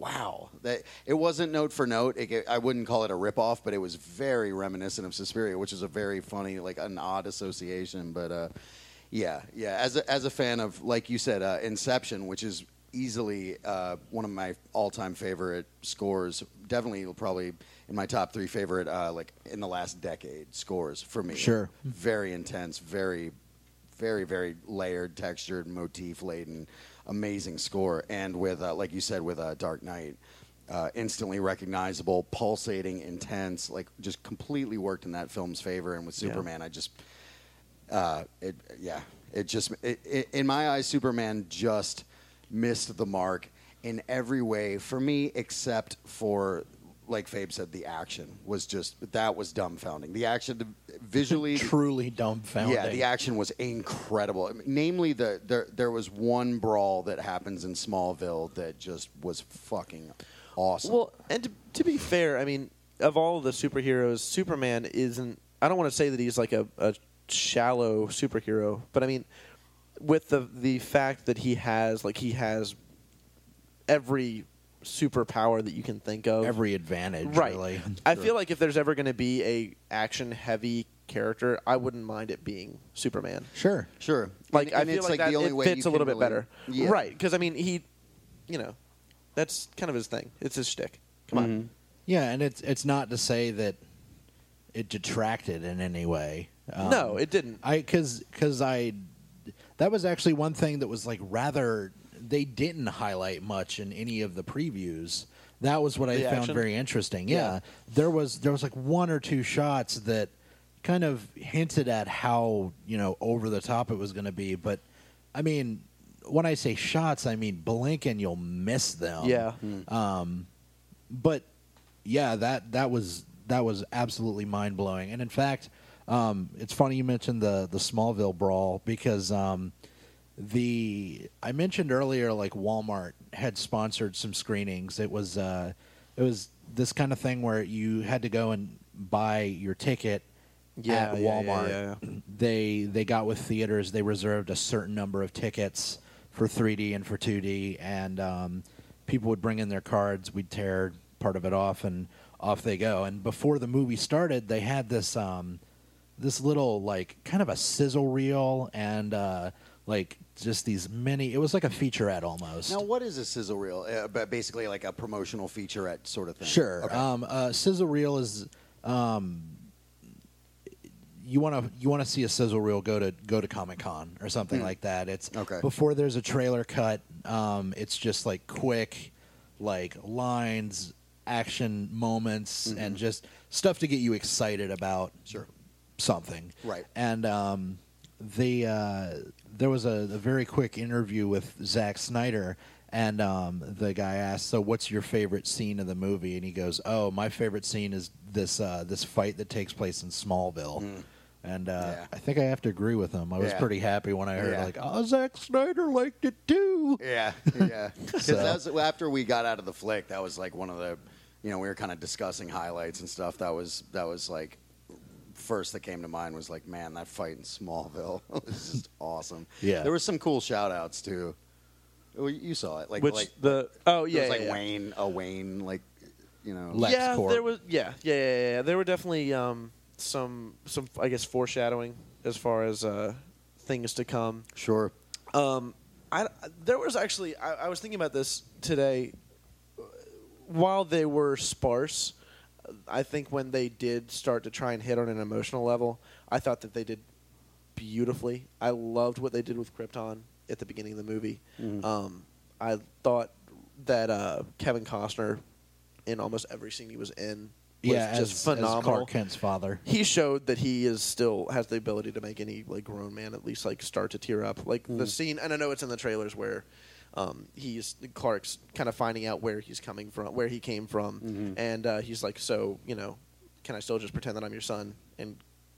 wow. That it wasn't note for note. It, I wouldn't call it a ripoff, but it was very reminiscent of Suspiria, which is a very funny, like an odd association. But uh, yeah, yeah. As a, as a fan of, like you said, uh, Inception, which is easily uh, one of my all-time favorite scores. Definitely, probably in my top three favorite, uh, like in the last decade, scores for me. Sure. Very intense, very, very, very layered, textured, motif-laden, amazing score. And with, uh, like you said, with uh, Dark Knight, uh, instantly recognizable, pulsating, intense, like just completely worked in that film's favor. And with Superman, yeah. I just, uh, it, yeah, it just, it, it, in my eyes, Superman just missed the mark in every way for me, except for, like Fabe said, the action was just, that was dumbfounding. The action, visually, truly dumbfounding. Yeah, the action was incredible. I mean, namely, the there there was one brawl that happens in Smallville that just was fucking awesome. Well, and to, to be fair, I mean, of all of the superheroes, Superman isn't. I don't want to say that he's like a, a shallow superhero, but I mean, with the the fact that he has like he has every superpower that you can think of, every advantage, right? Really. I feel like if there's ever going to be a action heavy character, I wouldn't mind it being Superman. Sure, sure. Like and, I and feel it's like, like that the only it way fits you a little can bit really- better, Yeah. right? Because I mean, he, you know, that's kind of his thing. It's his shtick. Come on. Mhm. Yeah, and it's it's not to say that it detracted in any way. Um, No, it didn't. I because because I that was actually one thing that was like rather they didn't highlight much in any of the previews. That was what I The found action? very interesting. Yeah. Yeah. there was there was like one or two shots that kind of hinted at how you know over the top it was going to be. But I mean, when I say shots, I mean blink and you'll miss them. Yeah. Um, but yeah, that that was that was absolutely mind blowing. And in fact, um, it's funny you mentioned the the Smallville brawl because um, the I mentioned earlier like Walmart had sponsored some screenings. It was uh, it was this kind of thing where you had to go and buy your ticket Yeah, at yeah, Walmart. yeah, yeah. They they got with theaters. They reserved a certain number of tickets for three D and for two D, and um, people would bring in their cards. We'd tear part of it off, and off they go. And before the movie started, they had this um, this little like kind of a sizzle reel and uh, like just these many. It was like a featurette almost. Now, what is a sizzle reel? Uh, but basically, like a promotional featurette sort of thing. Sure. Okay. Um, uh, sizzle reel is um, you want to you want to see a sizzle reel, go to go to Comic Con or something Hmm. like that. It's Okay. before there's a trailer cut. Um, it's just like quick, like lines, action moments, Mm-hmm. and just stuff to get you excited about Sure. something. Right. And um, the uh, there was a, a very quick interview with Zack Snyder, and um, the guy asked, "So, what's your favorite scene of the movie?" And he goes, "Oh, my favorite scene is this uh, this fight that takes place in Smallville." Mm. And uh, Yeah. I think I have to agree with him. I was Yeah. pretty happy when I heard Yeah. like, "Oh, Zack Snyder liked it too." Yeah, yeah. Because So- that was after we got out of the flick. That was like one of the, you know, we were kind of discussing highlights and stuff. That was that was like first that came to mind was like, man, that fight in Smallville was just awesome. Yeah. there were some cool shout outs too. Well, you saw it, like Which like the oh there yeah, was like yeah, yeah. Wayne, a Wayne, like you know, Lex yeah, Corp. there was yeah, yeah, yeah, yeah, yeah. There were definitely um, some some I guess foreshadowing as far as uh, things to come. sure. Um, I there was actually I, I was thinking about this today. While they were sparse, I think when they did start to try and hit on an emotional level, I thought that they did beautifully. I loved what they did with Krypton at the beginning of the movie. Mhm. Um, I thought that uh, Kevin Costner, in almost every scene he was in, was Yeah, just as, phenomenal. as Clark Kent's father. He showed that he is still has the ability to make any like grown man at least like start to tear up. Like the scene, and I know it's in the trailers where um, he's Clark's kind of finding out where he's coming from, where he came from, Mhm. and uh, he's like, so you know, can I still just pretend that I'm your son? And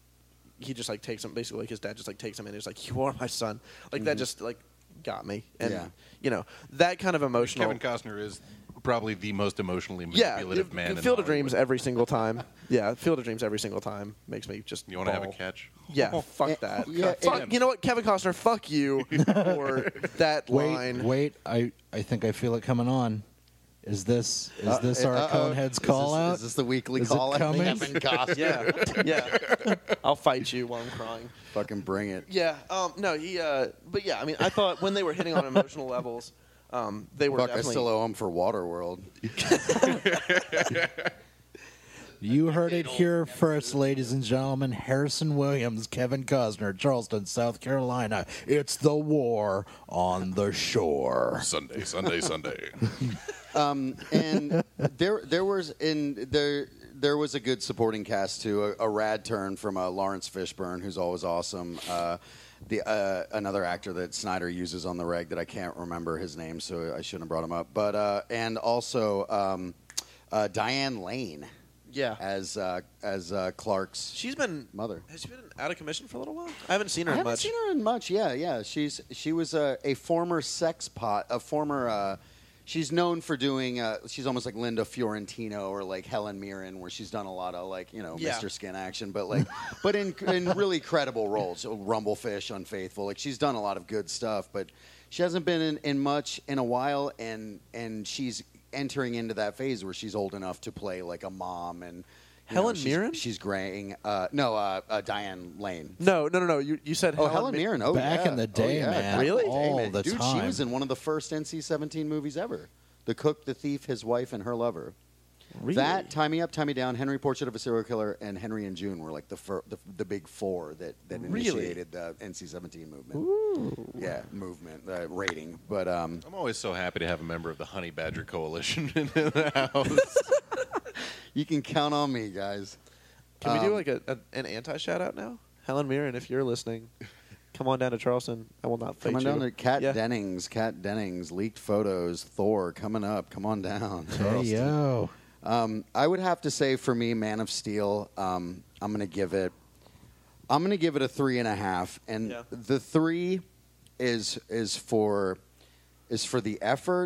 he just like takes him, basically like his dad just like takes him in. He's like, you are my son. Like that just like got me, and Yeah. you know that kind of emotional. Kevin Costner is probably the most emotionally yeah, manipulative if- man in Field of Hollywood. Dreams every single time. Yeah, Field of Dreams every single time makes me just. You want to have a bawl. catch? Yeah, fuck Eh, that. yeah, fuck, and- you know what, Kevin Costner, fuck you for that Wait, line. wait! I I think I feel it coming on. Is this is Uh, this our uh-oh. Coneheads Is call this, out? Is this the weekly Is it call out? coming? Kevin Costner. Yeah, yeah. I'll fight you while I'm crying. Fucking bring it. Yeah. Um, no, he. Uh, but yeah, I mean, I thought when they were hitting on emotional levels, um, they were Fuck, I definitely. still owe him for Waterworld. You heard it here first, ladies and gentlemen. Harrison Williams, Kevin Costner, Charleston, South Carolina. It's the war on the shore. Sunday, Sunday, Sunday. Um, and there, there was in there, there was a good supporting cast too. A, a rad turn from uh, Lawrence Fishburne, who's always awesome. Uh, the uh, another actor that Snyder uses on the reg that I can't remember his name, so I shouldn't have brought him up. But uh, and also um, uh, Diane Lane Yeah. as uh, as uh, Clark's She's been mother. Has she been out of commission for a little while? I haven't seen her I in haven't much. seen her in much. Yeah, yeah. She's she was a, a former sex pot, a former. Uh, she's known for doing. Uh, she's almost like Linda Fiorentino or like Helen Mirren, where she's done a lot of like you know Yeah. Mister Skin action, but like, but in in really credible roles. So Rumblefish, Unfaithful. Like she's done a lot of good stuff, but she hasn't been in, in much in a while, and and she's entering into that phase where she's old enough to play like a mom and. You Helen know, she's, Mirren? She's graying. Uh, no, uh, uh, Diane Lane. No, no, no, no. You you said Oh, Helen, Helen Mi- Mirren. Oh, Back yeah. in the Oh, day, yeah. man. Back in Really? day, All man. the Dude, time. she was in one of the first N C seventeen movies ever. The Cook, the Thief, His Wife, and Her Lover. Really? That, Tie Me Up, Tie Me Down, Henry Portrait of a Serial Killer, and Henry and June were like the fir- the, the big four that, that Really? initiated the N C seventeen movement. Ooh. Yeah, movement, uh, rating. But um, I'm always so happy to have a member of the Honey Badger Coalition in the house. you can count on me, guys. Can we do Um, like a, a an anti shout out now? Helen Mirren, if you're listening, come on down to Charleston. I will not fight Coming you. down to Kat Yeah. Dennings, Kat Dennings, leaked photos, Thor coming up. Come on down. Hey, Charleston. yo. Um, I would have to say for me, Man of Steel. Um, I'm going to give it. I'm going to give it a three and a half, and Yeah. the three is is for is for the effort,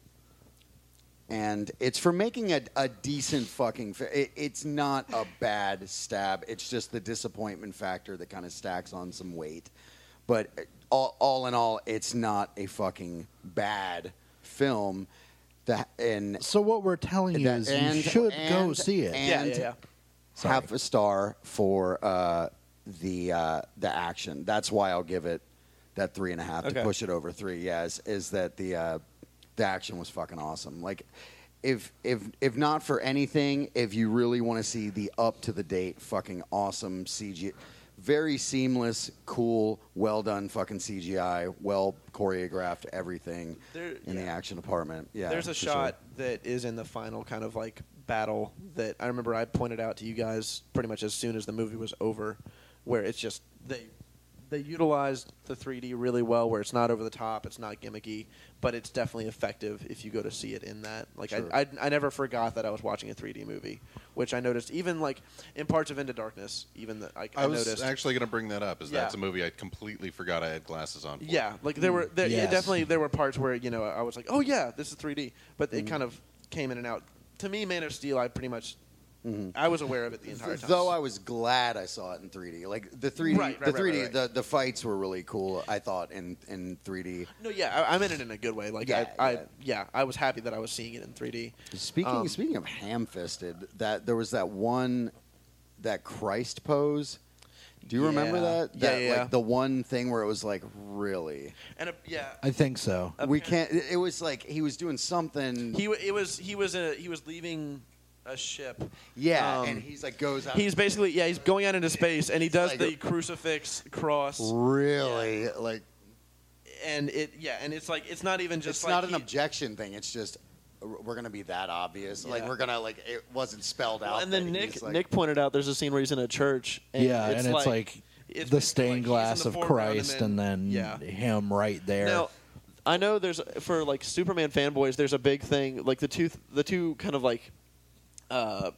and it's for making a, a decent fucking. Fi- it, it's not a bad stab. It's just the disappointment factor that kind of stacks on some weight. But all, all in all, it's not a fucking bad film. That and So what we're telling you that- is you and- should go and- see it. Yeah, and yeah, yeah. Sorry. half a star for uh, the uh, the action. That's why I'll give it that three and a half Okay. to push it over three. Yeah, is, is that the uh, the action was fucking awesome. Like, if if if not for anything, if you really want to see the up to the date fucking awesome C G, very seamless, cool, well done fucking C G I, well choreographed everything There- in the yeah. action department. Yeah, There's a for sure. shot that is in the final kind of like battle that I remember I pointed out to you guys pretty much as soon as the movie was over, where it's just they they utilized the three D really well, where it's not over the top, it's not gimmicky, but it's definitely effective if you go to see it in that. Like Sure. I, I I never forgot that I was watching a three D movie, which I noticed even like in parts of Into Darkness, even that I, I, I was noticed. actually going to bring that up. Is Yeah. that's a movie I completely forgot I had glasses on for. Yeah, like there were there, Yes. it definitely there were parts where you know I was like, oh yeah, this is three D, but Mm-hmm. it kind of came in and out. To me, Man of Steel, I pretty much I was aware of it the entire time. Though I was glad I saw it in three D. Like the three D, Right, right, the right, three D, right, right. the the fights were really cool. I thought in in three D. no, yeah, I, I meant it in a good way. Like Yeah, I, I yeah. yeah, I was happy that I was seeing it in three D. Speaking Um, speaking of ham-fisted, that there was that one, that Christ pose. Do you remember Yeah. that? Yeah, That, yeah, yeah. Like the one thing where it was like really. And uh, yeah, I think so. uh, We can't. It it was like he was doing something. he w- it was he was a, he was leaving a ship. yeah, um, and he's like goes out. He's basically yeah, he's going out into space and he does like the a- crucifix cross really like. and it yeah, and it's like it's not even just It's like not an he- objection thing. It's just we're gonna be that obvious. Like Yeah. we're gonna like it wasn't spelled Well, out. and then that Nick he's, like- Nick pointed out there's a scene where he's in a church. And yeah, it's and it's like, it's the basically stained like he's in glass the of foreground Christ, and then, yeah. him right there. Now, I know there's for like Superman fanboys. There's a big thing like the two the two kind of like uh,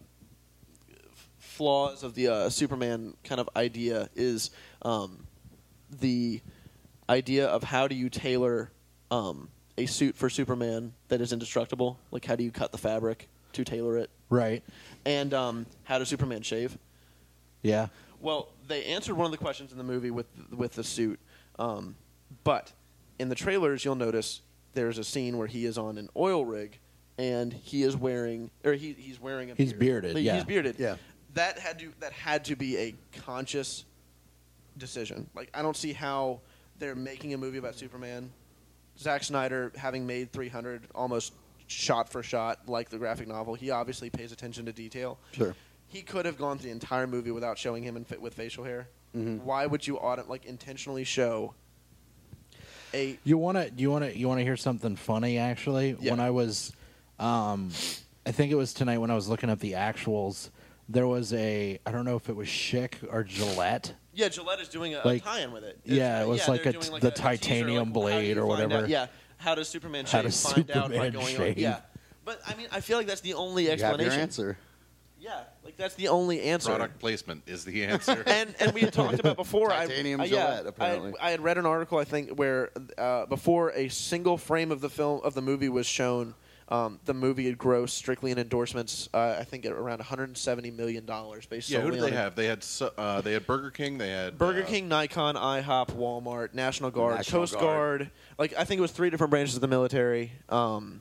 flaws of the uh, Superman kind of idea is um, the idea of how do you tailor um, a suit for Superman that is indestructible. Like how do you cut the fabric to tailor it, right? and um, how does Superman shave? Yeah. Well, they answered one of the questions in the movie with with the suit, um, but in the trailers you'll notice there's a scene where he is on an oil rig and he is wearing, or he he's wearing a He's beard. bearded, Like, yeah. he's bearded. Yeah. That had to that had to be a conscious decision. Like, I don't see how they're making a movie about Superman. Zack Snyder, having made three hundred almost shot for shot like the graphic novel, he obviously pays attention to detail. Sure. He could have gone through the entire movie without showing him in fit with facial hair. Mhm. Why would you audit, like intentionally show a You want to you want to you want to hear something funny? Actually, Yeah. when I was, um, I think it was tonight when I was looking up the actuals. There was a I don't know if it was Schick or Gillette. Yeah, Gillette is doing a, Like- a tie-in with it. yeah, It's, it was yeah, like they're a- doing the a- a teaser, titanium like, well, how do blade you or find whatever. out- yeah, how does Superman How shave? does Find out by Superman going shave? on. Yeah, but I mean, I feel like that's the only You have explanation. your answer. Yeah, like that's the only answer. Product placement is the answer. And and we had talked about before. Titanium I, uh, Gillette, yeah, apparently. I had, I had read an article I think where uh, before a single frame of the film of the movie was shown, um, the movie had grossed strictly in endorsements. Uh, I think at around one hundred seventy million dollars. Based yeah, who solely did they on it. have? They had so- uh, they had Burger King. They had Burger uh, King, Nikon, IHOP, Walmart, National Guard, National Coast Guard. Guard. Like I think it was three different branches of the military. Um,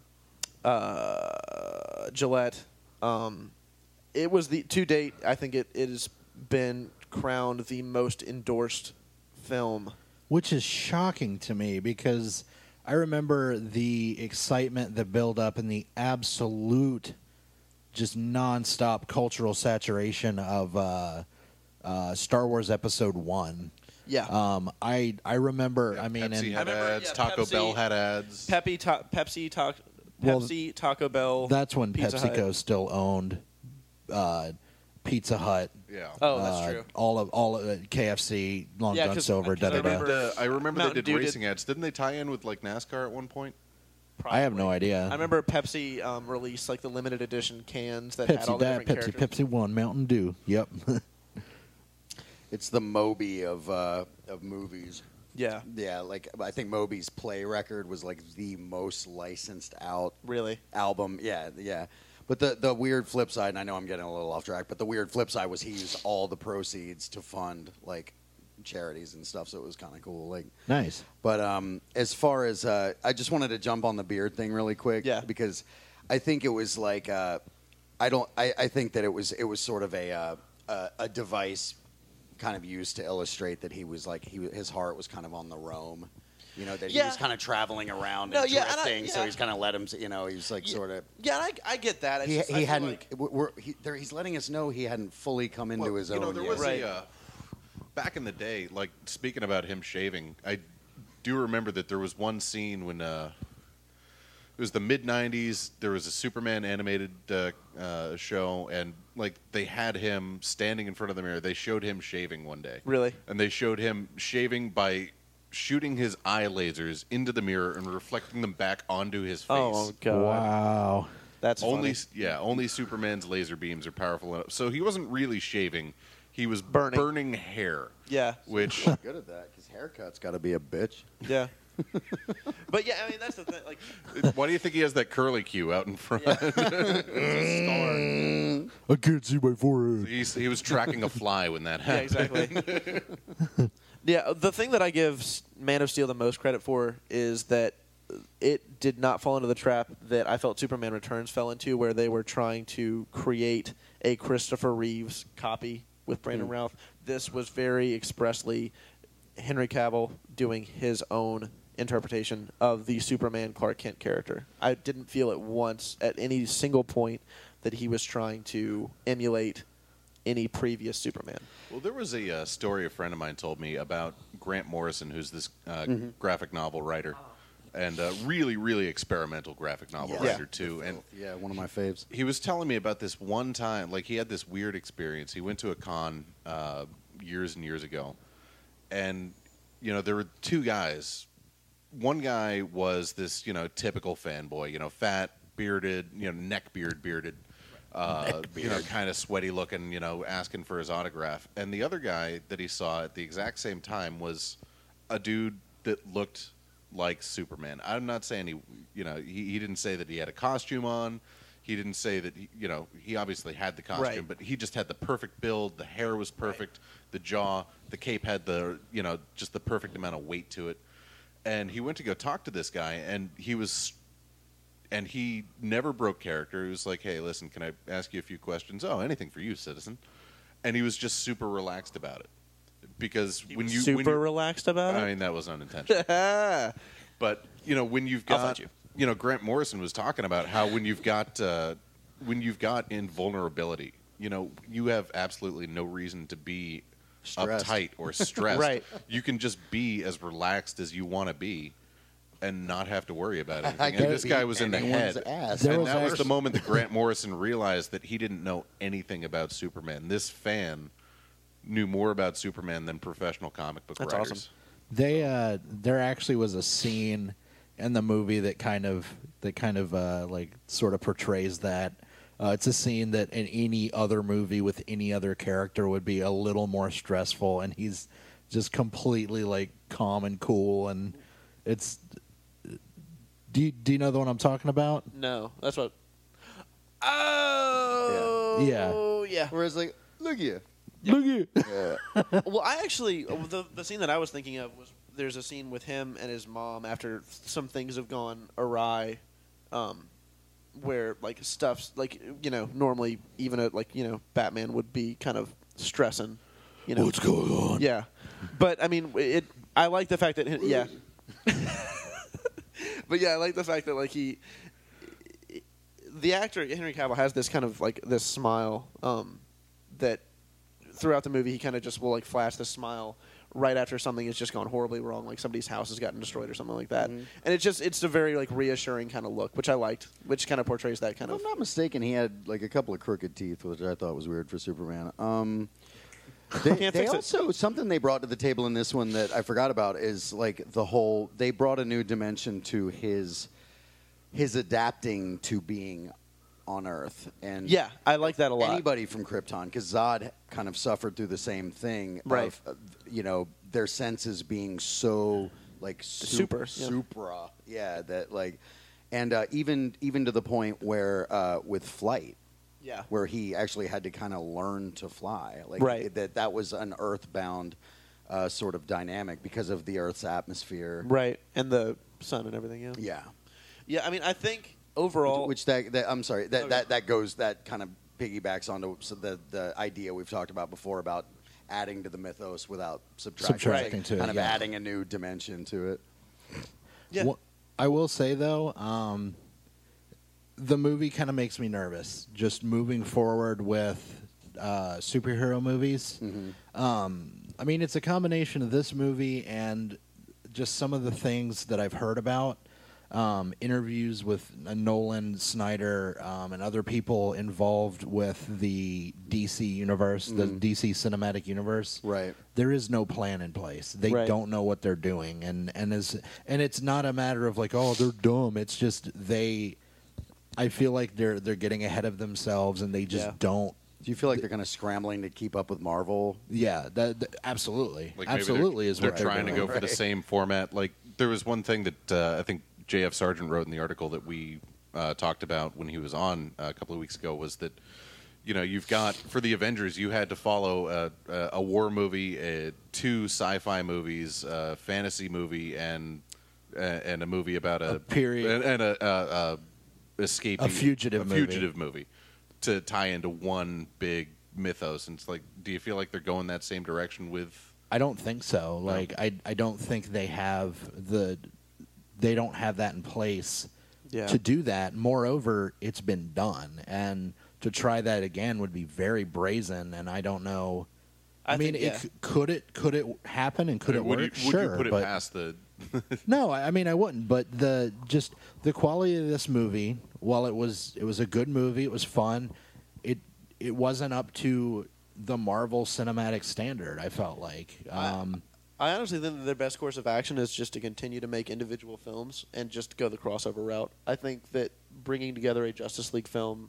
uh, Gillette. Um, it was the to date. I think it, it has been crowned the most endorsed film. Which is shocking to me because I remember the excitement, the build up, and the absolute just nonstop cultural saturation of uh, uh, Star Wars Episode One. Yeah. Um, I I remember. yeah, I mean, Pepsi and had I remember, ads. yeah, Taco Pepsi- Bell had ads. Pepe, ta- Pepsi, ta- Well, Pepsi, Taco Bell. that's when Pizza Hut. PepsiCo still owned uh, Pizza Hut. yeah. Oh, that's uh, true. All of all of uh, K F C, Long Yeah, John 'cause- Silver, 'cause I da da da. remember- Uh, I remember Mountain they did Dew did- racing ads. Didn't they tie in with like NASCAR at one point? I have no Probably. idea. I remember Pepsi um, released like the limited edition cans that had all Pepsi the that, different Pepsi, characters. Pepsi One, Mountain Dew. Yep. It's the Moby of uh, of movies. Yeah, Yeah, like I think Moby's play record was like the most licensed out really. album. Yeah, yeah. But the the weird flip side, and I know I'm getting a little off track, but the weird flip side was he used all the proceeds to fund like charities and stuff, so it was kind of cool. Like, Nice. but um, as far as uh, I just wanted to jump on the beard thing really quick, Yeah. because I think it was like uh, I don't I, I think that it was it was sort of a uh, a, a device kind of used to illustrate that he was like he his heart was kind of on the roam. You know, that he Yeah. was kind of traveling around No, and yeah, and I- drifting, so yeah. he's kind of let him. You know, he's like Yeah. sort of. Yeah, I, I get that. It's He, just, I he feel hadn't. like- we're, we're- he, there, he's letting us know he hadn't fully come into Well, his you own. know, there yet. was Right. a uh, back in the day. Like speaking about him shaving, I do remember that there was one scene when uh, it was the mid nineties. There was a Superman animated uh, uh, show, and like they had him standing in front of the mirror. They showed him shaving one day, Really? and they showed him shaving by shooting his eye lasers into the mirror and reflecting them back onto his face. Oh god, Wow. that's only funny. yeah, only Superman's laser beams are powerful enough. So he wasn't really shaving; he was Burning. burning hair. Yeah, Which Good at that because haircut's got to be a bitch. yeah. But yeah, I mean that's the thing. Like, why do you think he has that curly cue out in front? yeah. I can't see my forehead. He's, he was tracking a fly when that Yeah, happened. exactly. Yeah, the thing that I give S- Man of Steel the most credit for is that it did not fall into the trap that I felt Superman Returns fell into, where they were trying to create a Christopher Reeves copy with Brandon Routh. This was very expressly Henry Cavill doing his own interpretation of the Superman Clark Kent character. I didn't feel it once at any single point that he was trying to emulate any previous Superman. Well, there was a uh, story a friend of mine told me about Grant Morrison, who's this uh, Mm-hmm. graphic novel writer, and uh, really, really experimental graphic novel Yeah. writer too. And Yeah, one of my faves. he was telling me about this one time, like he had this weird experience. He went to a con uh, years and years ago, and you know there were two guys. One guy was this, you know, typical fanboy, you know, fat, bearded, you know, neck beard, bearded, uh, you know, kind of sweaty looking, you know, asking for his autograph. And the other guy that he saw at the exact same time was a dude that looked like Superman. I'm not saying he, you know, he, he didn't say that he had a costume on. He didn't say that, he, you know, he obviously had the costume, Right. but he just had the perfect build. The hair was perfect. The jaw, the cape had the, you know, just the perfect amount of weight to it. And he went to go talk to this guy, and he was and he never broke character. He was like, "Hey, listen, can I ask you a few questions?" "Oh, anything for you, citizen." And he was just super relaxed about it because He when was you super when you, relaxed about I it. mean, that was unintentional. But you know, when you've I'll got, fight you. you know, Grant Morrison was talking about how when you've got uh, when you've got invulnerability, you know, you have absolutely no reason to be Stressed. uptight or stressed. Right. You can just be as relaxed as you want to be and not have to worry about anything. I And can this guy beat was in the anyone's head. ass. There And was that was the actually- moment that Grant Morrison realized that he didn't know anything about Superman. This fan knew more about Superman than professional comic book That's writers. awesome. They uh, there actually was a scene in the movie that kind of that kind of uh, like sort of portrays that. Uh, it's a scene that in any other movie with any other character would be a little more stressful, and he's just completely like calm and cool, and it's. Do you, do you know the one I'm talking about? No, that's what. Oh, Yeah. yeah. Whereas, like, look at you. Look at Yeah. Well, I actually the the scene that I was thinking of was there's a scene with him and his mom after some things have gone awry, um, where like stuff's like you know normally even a like you know Batman would be kind of stressing, you know what's going on. yeah, but I mean it. I like the fact that he- yeah, but yeah, I like the fact that like he. The actor Henry Cavill has this kind of like this smile um, that throughout the movie he kind of just will like flash this smile right after something has just gone horribly wrong, like somebody's house has gotten destroyed or something like that. Mhm. And it's just it's a very like reassuring kind of look, which I liked, which kind of portrays that kind If of. I'm not mistaken, he had like a couple of crooked teeth, which I thought was weird for Superman. Um, they Can't they fix it. also something they brought to the table in this one that I forgot about is like the whole. They brought a new dimension to his his adapting to being on Earth, and Yeah, I like that a lot. anybody from Krypton, because Zod kind of suffered through the same thing. Right. Of, uh, you know, their senses being so like Super, super, yeah. supra, yeah, that like, and uh, even even to the point where uh, with flight, Yeah. where he actually had to kind of learn to fly, like Right. that that was an Earthbound uh, sort of dynamic because of the Earth's atmosphere. Right, and the sun and everything. Yeah. Yeah. Yeah, I mean, I think overall, Which, which that, that I'm sorry that, Okay. that that goes that kind of piggybacks onto so the the idea we've talked about before about adding to the mythos without subtracting, Subtracting Like, to it, kind of yeah. adding a new dimension to it. yeah, Wha- I will say though, um, the movie kind of makes me nervous. Just moving forward with uh, superhero movies. Um, I mean, it's a combination of this movie and just some of the things that I've heard about. Um, interviews with uh, Nolan, Snyder, um, and other people involved with the D C universe, the D C cinematic universe. Right. There is no plan in place. They Right. don't know what they're doing, and and is and it's not a matter of like, oh, they're dumb. It's just they. I feel like they're they're getting ahead of themselves, and they just Yeah. don't. Do you feel like they're kind of scrambling to keep up with Marvel? Yeah, that, that- absolutely, Like maybe absolutely they're, is they're what they're trying doing. to go for the Right. same format. Like there was one thing that uh, I think J F Sargent wrote in the article that we uh, talked about when he was on uh, a couple of weeks ago was that you know you've got for the Avengers you had to follow a, a, a war movie, uh, two sci-fi movies, a fantasy movie, and uh, and a movie about a, A period. and, and a, a, a escapee A fugitive a movie. fugitive movie to tie into one big mythos. And it's like, do you feel like they're going that same direction with? I don't think so. Like I I don't think they have the they don't have that in place Yeah. to do that. Moreover, it's been done, and to try that again would be very brazen. And I don't know. I, I mean, think, it yeah. c could it could it happen and could it would work? you, would sure, you put it but past the? no, I I mean I wouldn't. But the just the quality of this movie, while it was it was a good movie, it was fun. It it wasn't up to the Marvel cinematic standard. I felt like. Um, I honestly think that their best course of action is just to continue to make individual films and just go the crossover route. I think that bringing together a Justice League film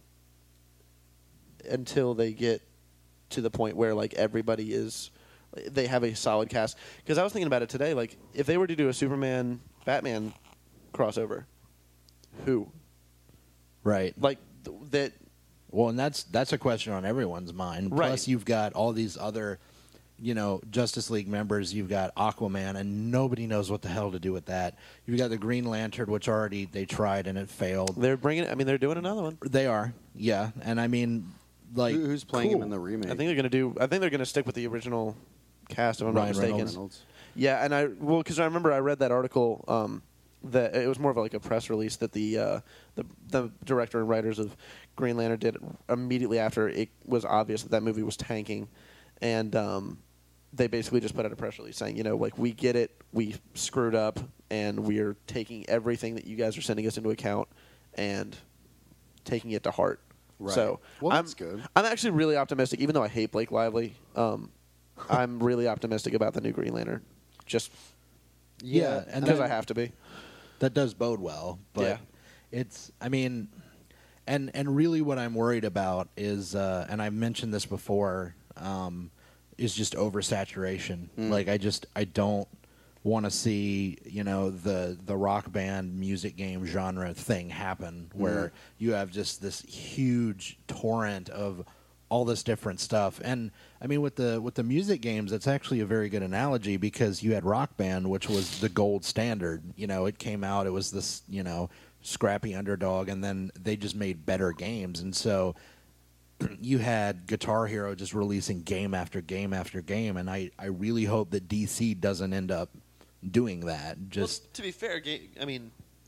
until they get to the point where like everybody is, they have a solid cast. Because I was thinking about it today, like if they were to do a Superman Batman crossover, who right. like th- that? Well, and that's that's a question on everyone's mind. Right. Plus, you've got all these other you know, Justice League members, you've got Aquaman, and nobody knows what the hell to do with that. You've got the Green Lantern, which already they tried and it failed. They're bringing. I mean, they're doing another one. They are, yeah. And I mean, like, Who- who's playing cool. him in the remake? I think they're going to do. I think they're going to stick with the original cast. If I'm Ryan not mistaken. Reynolds. Reynolds. Yeah, and I well because I remember I read that article um, that it was more of like a press release that the uh, the the director and writers of Green Lantern did immediately after it was obvious that that movie was tanking, and um, they basically just put out a press release saying, you know, like, we get it, we screwed up, and we're taking everything that you guys are sending us into account and taking it to heart. Right. So Well, I'm, that's good. I'm actually really optimistic, even though I hate Blake Lively. Um, I'm really optimistic about the new Green Lantern, just Yeah, and because then- I have to be. that does bode well, but Yeah. it's, I mean, and and really what I'm worried about is, uh, and I've mentioned this before, um, is just oversaturation. Mm. Like, I just, I don't want to see, you know, the the rock band music game genre thing happen where Mm. you have just this huge torrent of all this different stuff. And I mean, with the with the music games, that's actually a very good analogy because you had Rock Band, which was the gold standard. You know, it came out, it was this, you know, scrappy underdog, and then they just made better games. And so you had Guitar Hero just releasing game after game after game, and I, I really hope that D C doesn't end up doing that. Just well, to be fair, ga- I mean,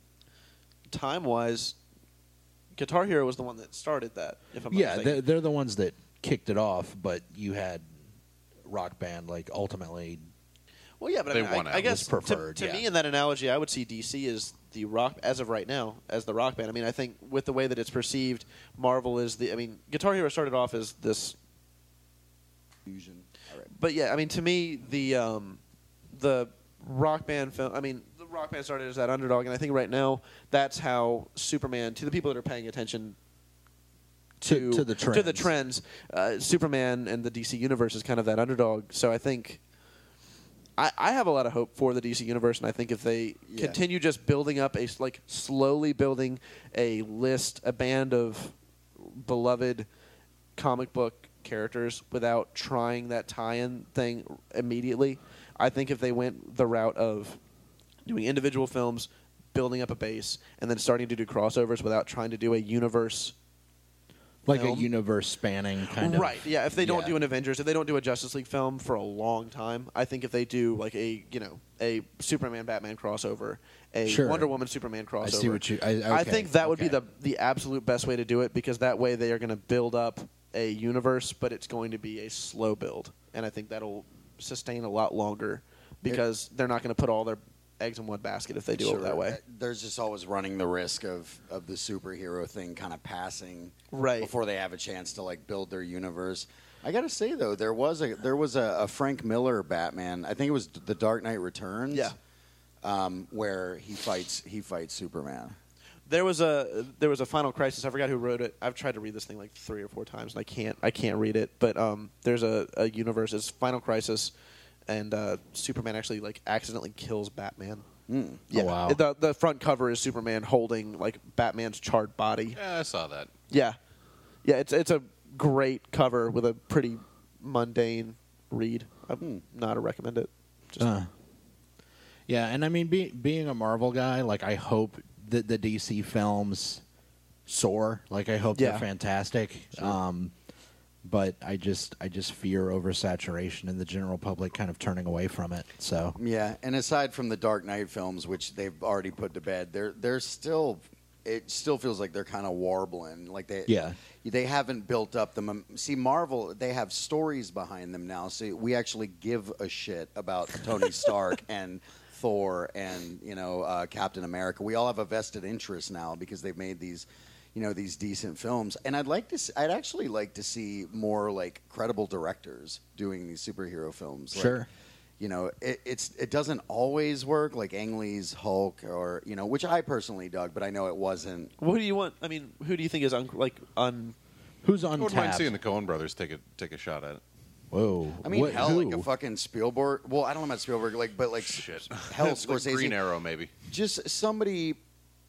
time wise, Guitar Hero was the one that started that. If I'm not yeah, mistaken. they're, they're the ones that kicked it off, but you had Rock Band like ultimately. Well, yeah, but They I, mean, won I, out. I guess Was preferred, to, to yeah. me in that analogy, I would see D C as the rock as of right now as the rock band. I mean, I think with the way that it's perceived, Marvel is the. I mean, Guitar Hero started off as this, Fusion. All right. but yeah, I mean, to me the um, the rock band film. I mean, the rock band started as that underdog, and I think right now that's how Superman. To the people that are paying attention. To- to the to the trends. trends, uh, Superman and the D C universe is kind of that underdog. So I think I, I have a lot of hope for the D C universe, and I think if they Yeah. continue just building up a like slowly building a list, a band of beloved comic book characters without trying that tie-in thing immediately, I think if they went the route of doing individual films, building up a base, and then starting to do crossovers without trying to do a universe. Like film. a universe spanning kind of. Right. Yeah. If they don't yeah. do an Avengers, if they don't do a Justice League film for a long time, I think if they do like a you know a Superman Batman crossover, a Sure. Wonder Woman Superman crossover, I see what you. I, I okay, think that would be okay. the the absolute best way to do it because that way they are going to build up a universe, but it's going to be a slow build, and I think that'll sustain a lot longer because they're not going to put all their eggs in one basket if they do Sure. it that way. Uh, There's just always running the risk of, of the superhero thing kind of passing Right. before they have a chance to like build their universe. I gotta say though, there was a there was a, a Frank Miller Batman. I think it was The Dark Knight Returns. Yeah. Um, where he fights he fights Superman. There was a there was a Final Crisis. I forgot who wrote it. I've tried to read this thing like three or four times, and I can't I can't read it. But um, there's a, a universe. It's Final Crisis, and uh, Superman actually like accidentally kills Batman. Mm. Yeah, Oh, wow. the the front cover is Superman holding like Batman's charred body. Yeah, I saw that. Yeah, yeah. It's it's a great cover with a pretty mundane read. I'm Hmm. not to recommend it. Just, Uh, yeah, and I mean, be, being a Marvel guy, like I hope that the D C films soar. Like I hope Yeah. they're fantastic. Um, but I just, I just fear oversaturation and the general public kind of turning away from it. So Yeah, and aside from the Dark Knight films, which they've already put to bed, they're they're still. It still feels like they're kind of warbling. Like they, Yeah. they haven't built up the. mom- See, Marvel, they have stories behind them now, so we actually give a shit about Tony Stark and Thor and you know uh, Captain America. We all have a vested interest now because they've made these, you know, these decent films. And I'd like to. See, I'd actually like to see more like credible directors doing these superhero films. Like, Sure. you know, it, it's it doesn't always work like Ang Lee's Hulk or you know, which I personally dug, but I know it wasn't. who do you want? I mean, who do you think is un, like un? who's I wouldn't mind untapped? seeing the Coen brothers take a take a shot at it. Whoa. I mean, What- hell, who? like a fucking Spielberg. Well, I don't know about Spielberg, like, but like Shit. hell, Like Scorsese. Green Arrow, maybe. Just somebody.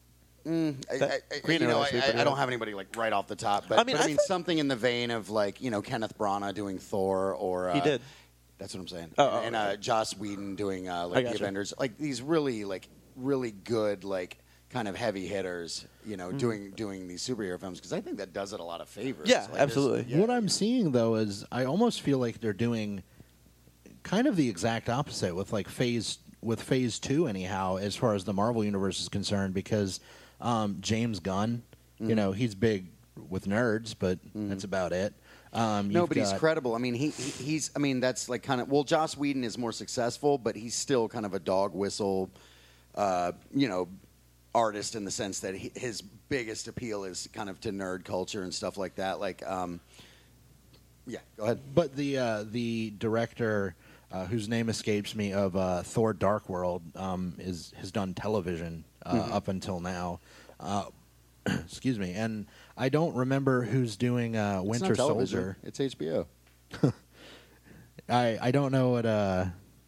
Mm, I, That- I, I, Green you know, Arrow I, is I, I superhero. don't have anybody like right off the top, but I mean, but I I mean think- something in the vein of like you know Kenneth Branagh doing Thor or uh, He did. That's what I'm saying. Oh, oh, and okay. uh, Joss Whedon doing uh, I like the gotcha. Avengers, like these really like really good like kind of heavy hitters. You know, doing doing these superhero films because I think that does it a lot of favors. Yeah, Like, there's- absolutely. yeah, what I'm yeah. seeing though is I almost feel like they're doing kind of the exact opposite with like phase with phase two anyhow as far as the Marvel universe is concerned because um, James Gunn, Mm-hmm. you know, he's big with nerds, but that's about it. Um, No, you've but he's got- credible. I mean, he, he he's. I mean, that's like kind of. Well, Joss Whedon is more successful, but he's still kind of a dog whistle, uh, you know, artist in the sense that he, his biggest appeal is kind of to nerd culture and stuff like that. Like, um, yeah, go ahead. But the uh, the director, uh, whose name escapes me, of uh, Thor: Dark World, um, is has done television uh, Mm-hmm. up until now. Uh, excuse me, and I don't remember who's doing uh, It's Winter not television. Soldier. It's H B O. I I don't know what. Uh,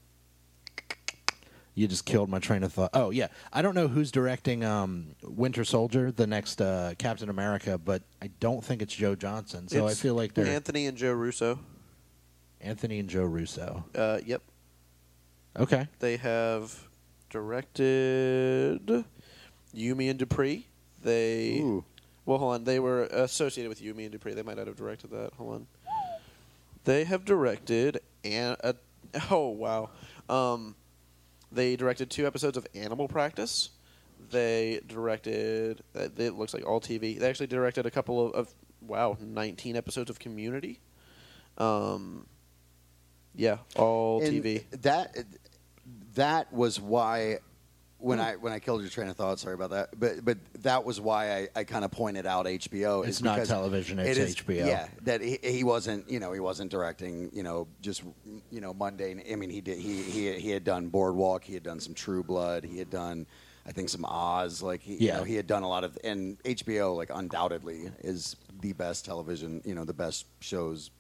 you just killed my train of thought. Oh yeah, I don't know who's directing um, Winter Soldier, the next uh, Captain America, but I don't think it's Joe Johnson. So It's I feel like they're Anthony and Joe Russo. Anthony and Joe Russo. Uh, yep. Okay. They have directed Yumi and Dupree. They Ooh. well, hold on. They were associated with Yumi and Dupree. They might not have directed that. Hold on. They have directed and uh, oh wow. Um, they directed two episodes of Animal Practice. They directed. Uh, it looks like all T V. They actually directed a couple of, of wow, nineteen episodes of Community. Um, yeah, all And T V. That that was why when I when I killed your train of thought. Sorry about that, but but that was why I, I kind of pointed out H B O. It's is not because television, it's it is- H B O. Yeah, that he, he wasn't you know he wasn't directing you know just you know mundane. I mean he did he he he had done Boardwalk. He had done some True Blood. He had done I think some Oz. Like he, you Yeah. know he had done a lot of and H B O like undoubtedly is the best television. You know the best shows.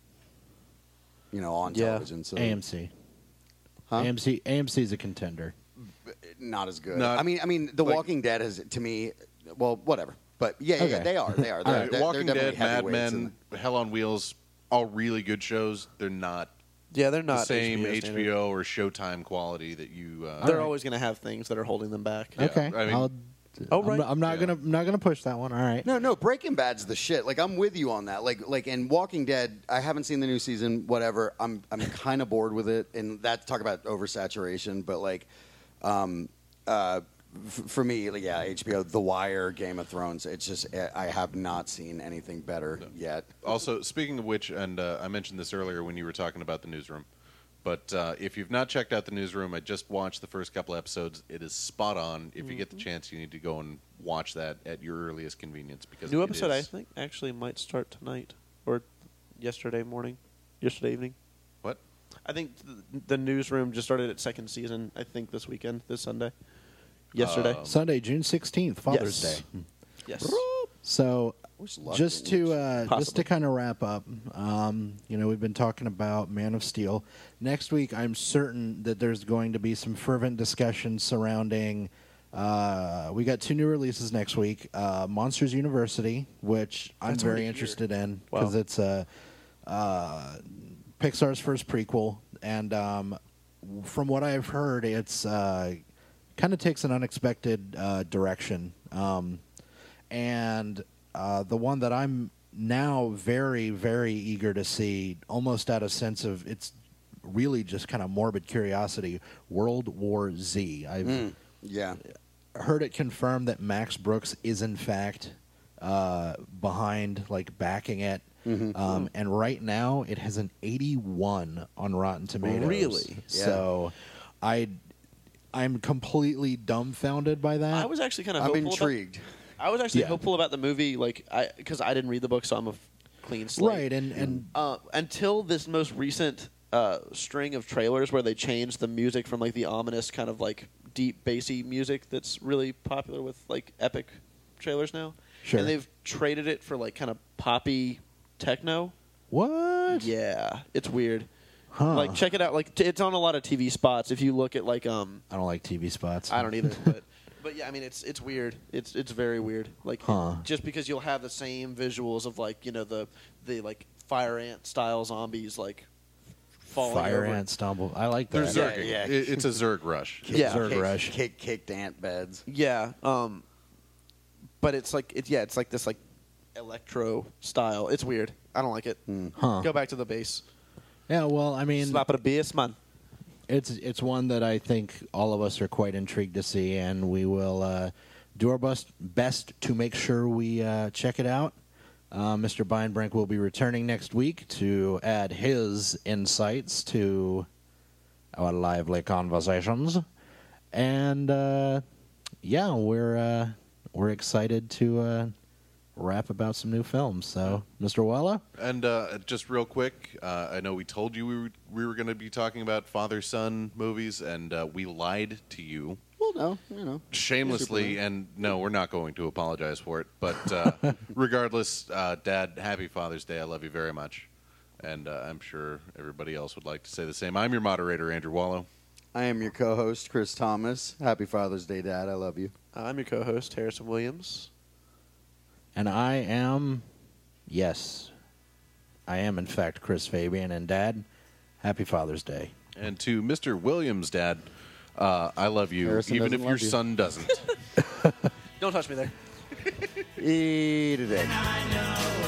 You know on Yeah. television. So A M C. Huh? A M C. A M C is a contender. not as good. Not- I mean, I mean, The like- Walking Dead has to me. Well, whatever. But yeah, yeah, Okay. they are. They are. All They're, right. they're, Walking they're Dead, definitely Mad heavyweights Men, in- Hell on Wheels, all really good shows. They're not Yeah, they're not the same H B O H standard. B O or Showtime quality that you. Uh, They're right. always going to have things that are holding them back. Yeah, Okay. I mean- I'll, Oh, I'm right. not, I'm not Yeah. gonna I'm not gonna push that one. All right. No, no, Breaking Bad's the shit. Like I'm with you on that. Like, like, and Walking Dead. I haven't seen the new season. Whatever. I'm, I'm kind of bored with it. And that talk about oversaturation. But like, um, uh, f- for me, like, yeah, H B O, The Wire, Game of Thrones. It's just I have not seen anything better yet. Also, speaking of which, and uh, I mentioned this earlier when you were talking about the newsroom, but uh, if you've not checked out the newsroom, I just watched the first couple episodes. It is spot on. If you get the chance, you need to go and watch that at your earliest convenience because New it episode, I is- think, actually might start tonight or yesterday morning, yesterday evening. What? I think th- the newsroom just started its second season. I think this weekend, this Sunday, yesterday. Um, Sunday, June sixteenth, Father's Yes. Day. yes. So, Wish luck just in to uh, just Possibly. to kind of wrap up, um, you know, we've been talking about Man of Steel. Next week, I'm certain that there's going to be some fervent discussion surrounding. Uh, we got two new releases next week: uh, Monsters University, which I'm That's very already here. interested in Wow. because it's uh, uh, Pixar's first prequel, and um, from what I've heard, it's uh, kind of takes an unexpected uh, direction. Um, and uh, the one that I'm now very, very eager to see, almost out of sense of it's really just kind of morbid curiosity, World War Z. I've Mm, yeah. heard it confirmed that Max Brooks is in fact uh, behind, like backing it. Mhm. Um, and right now, it has an eighty-one on Rotten Tomatoes. Really? So, I, I'm completely dumbfounded by that. I was actually kind of I'm hopeful intrigued. About, I was actually Yeah. hopeful about the movie, like I because I didn't read the book, so I'm a f- clean slate. right, and and Uh, until this most recent uh, string of trailers where they changed the music from like the ominous kind of like deep bassy music that's really popular with like epic trailers now. Sure. And they've traded it for like kind of poppy techno. what? Yeah, it's weird. Huh. Like check it out. Like t- it's on a lot of T V spots. If you look at like um, I don't like T V spots. I don't either, but but yeah, I mean it's it's weird. It's it's very weird. Like Huh. just because you'll have the same visuals of like you know the the like fire ant style zombies like falling Fire over. ant stumble. I like that. They're Yeah, zerging. yeah. It- it's a zerg rush. Yeah. Zerg Cake- rush. Cake, caked ant beds. Yeah. Um, but it's like it's yeah, it's like this like electro style. It's weird. I don't like it. Huh. Go back to the base. Yeah, well, I mean, Slap it a bass, man. it's it's one that I think all of us are quite intrigued to see, and we will uh, do our best best to make sure we uh, check it out. Uh, Mister Beinbrink will be returning next week to add his insights to our lively conversations, and uh, yeah, we're uh, we're excited to uh, rap about some new films. So, Mister Walla, And uh, just real quick, uh, I know we told you we were, we were going to be talking about father-son movies, and uh, we lied to you Well, no, you know. shamelessly. And no, we're not going to apologize for it. But uh, regardless, uh, Dad, happy Father's Day. I love you very much. And uh, I'm sure everybody else would like to say the same. I'm your moderator, Andrew Wallow. I am your co-host, Chris Thomas. Happy Father's Day, Dad. I love you. I'm your co-host, Harrison Williams. and I am, yes, I am in fact Chris Fabian, and Dad, happy Father's Day. And to Mister Williams, Dad, uh, I love you, Harrison even doesn't if your love you. son doesn't. Don't touch me there. Eat it. I know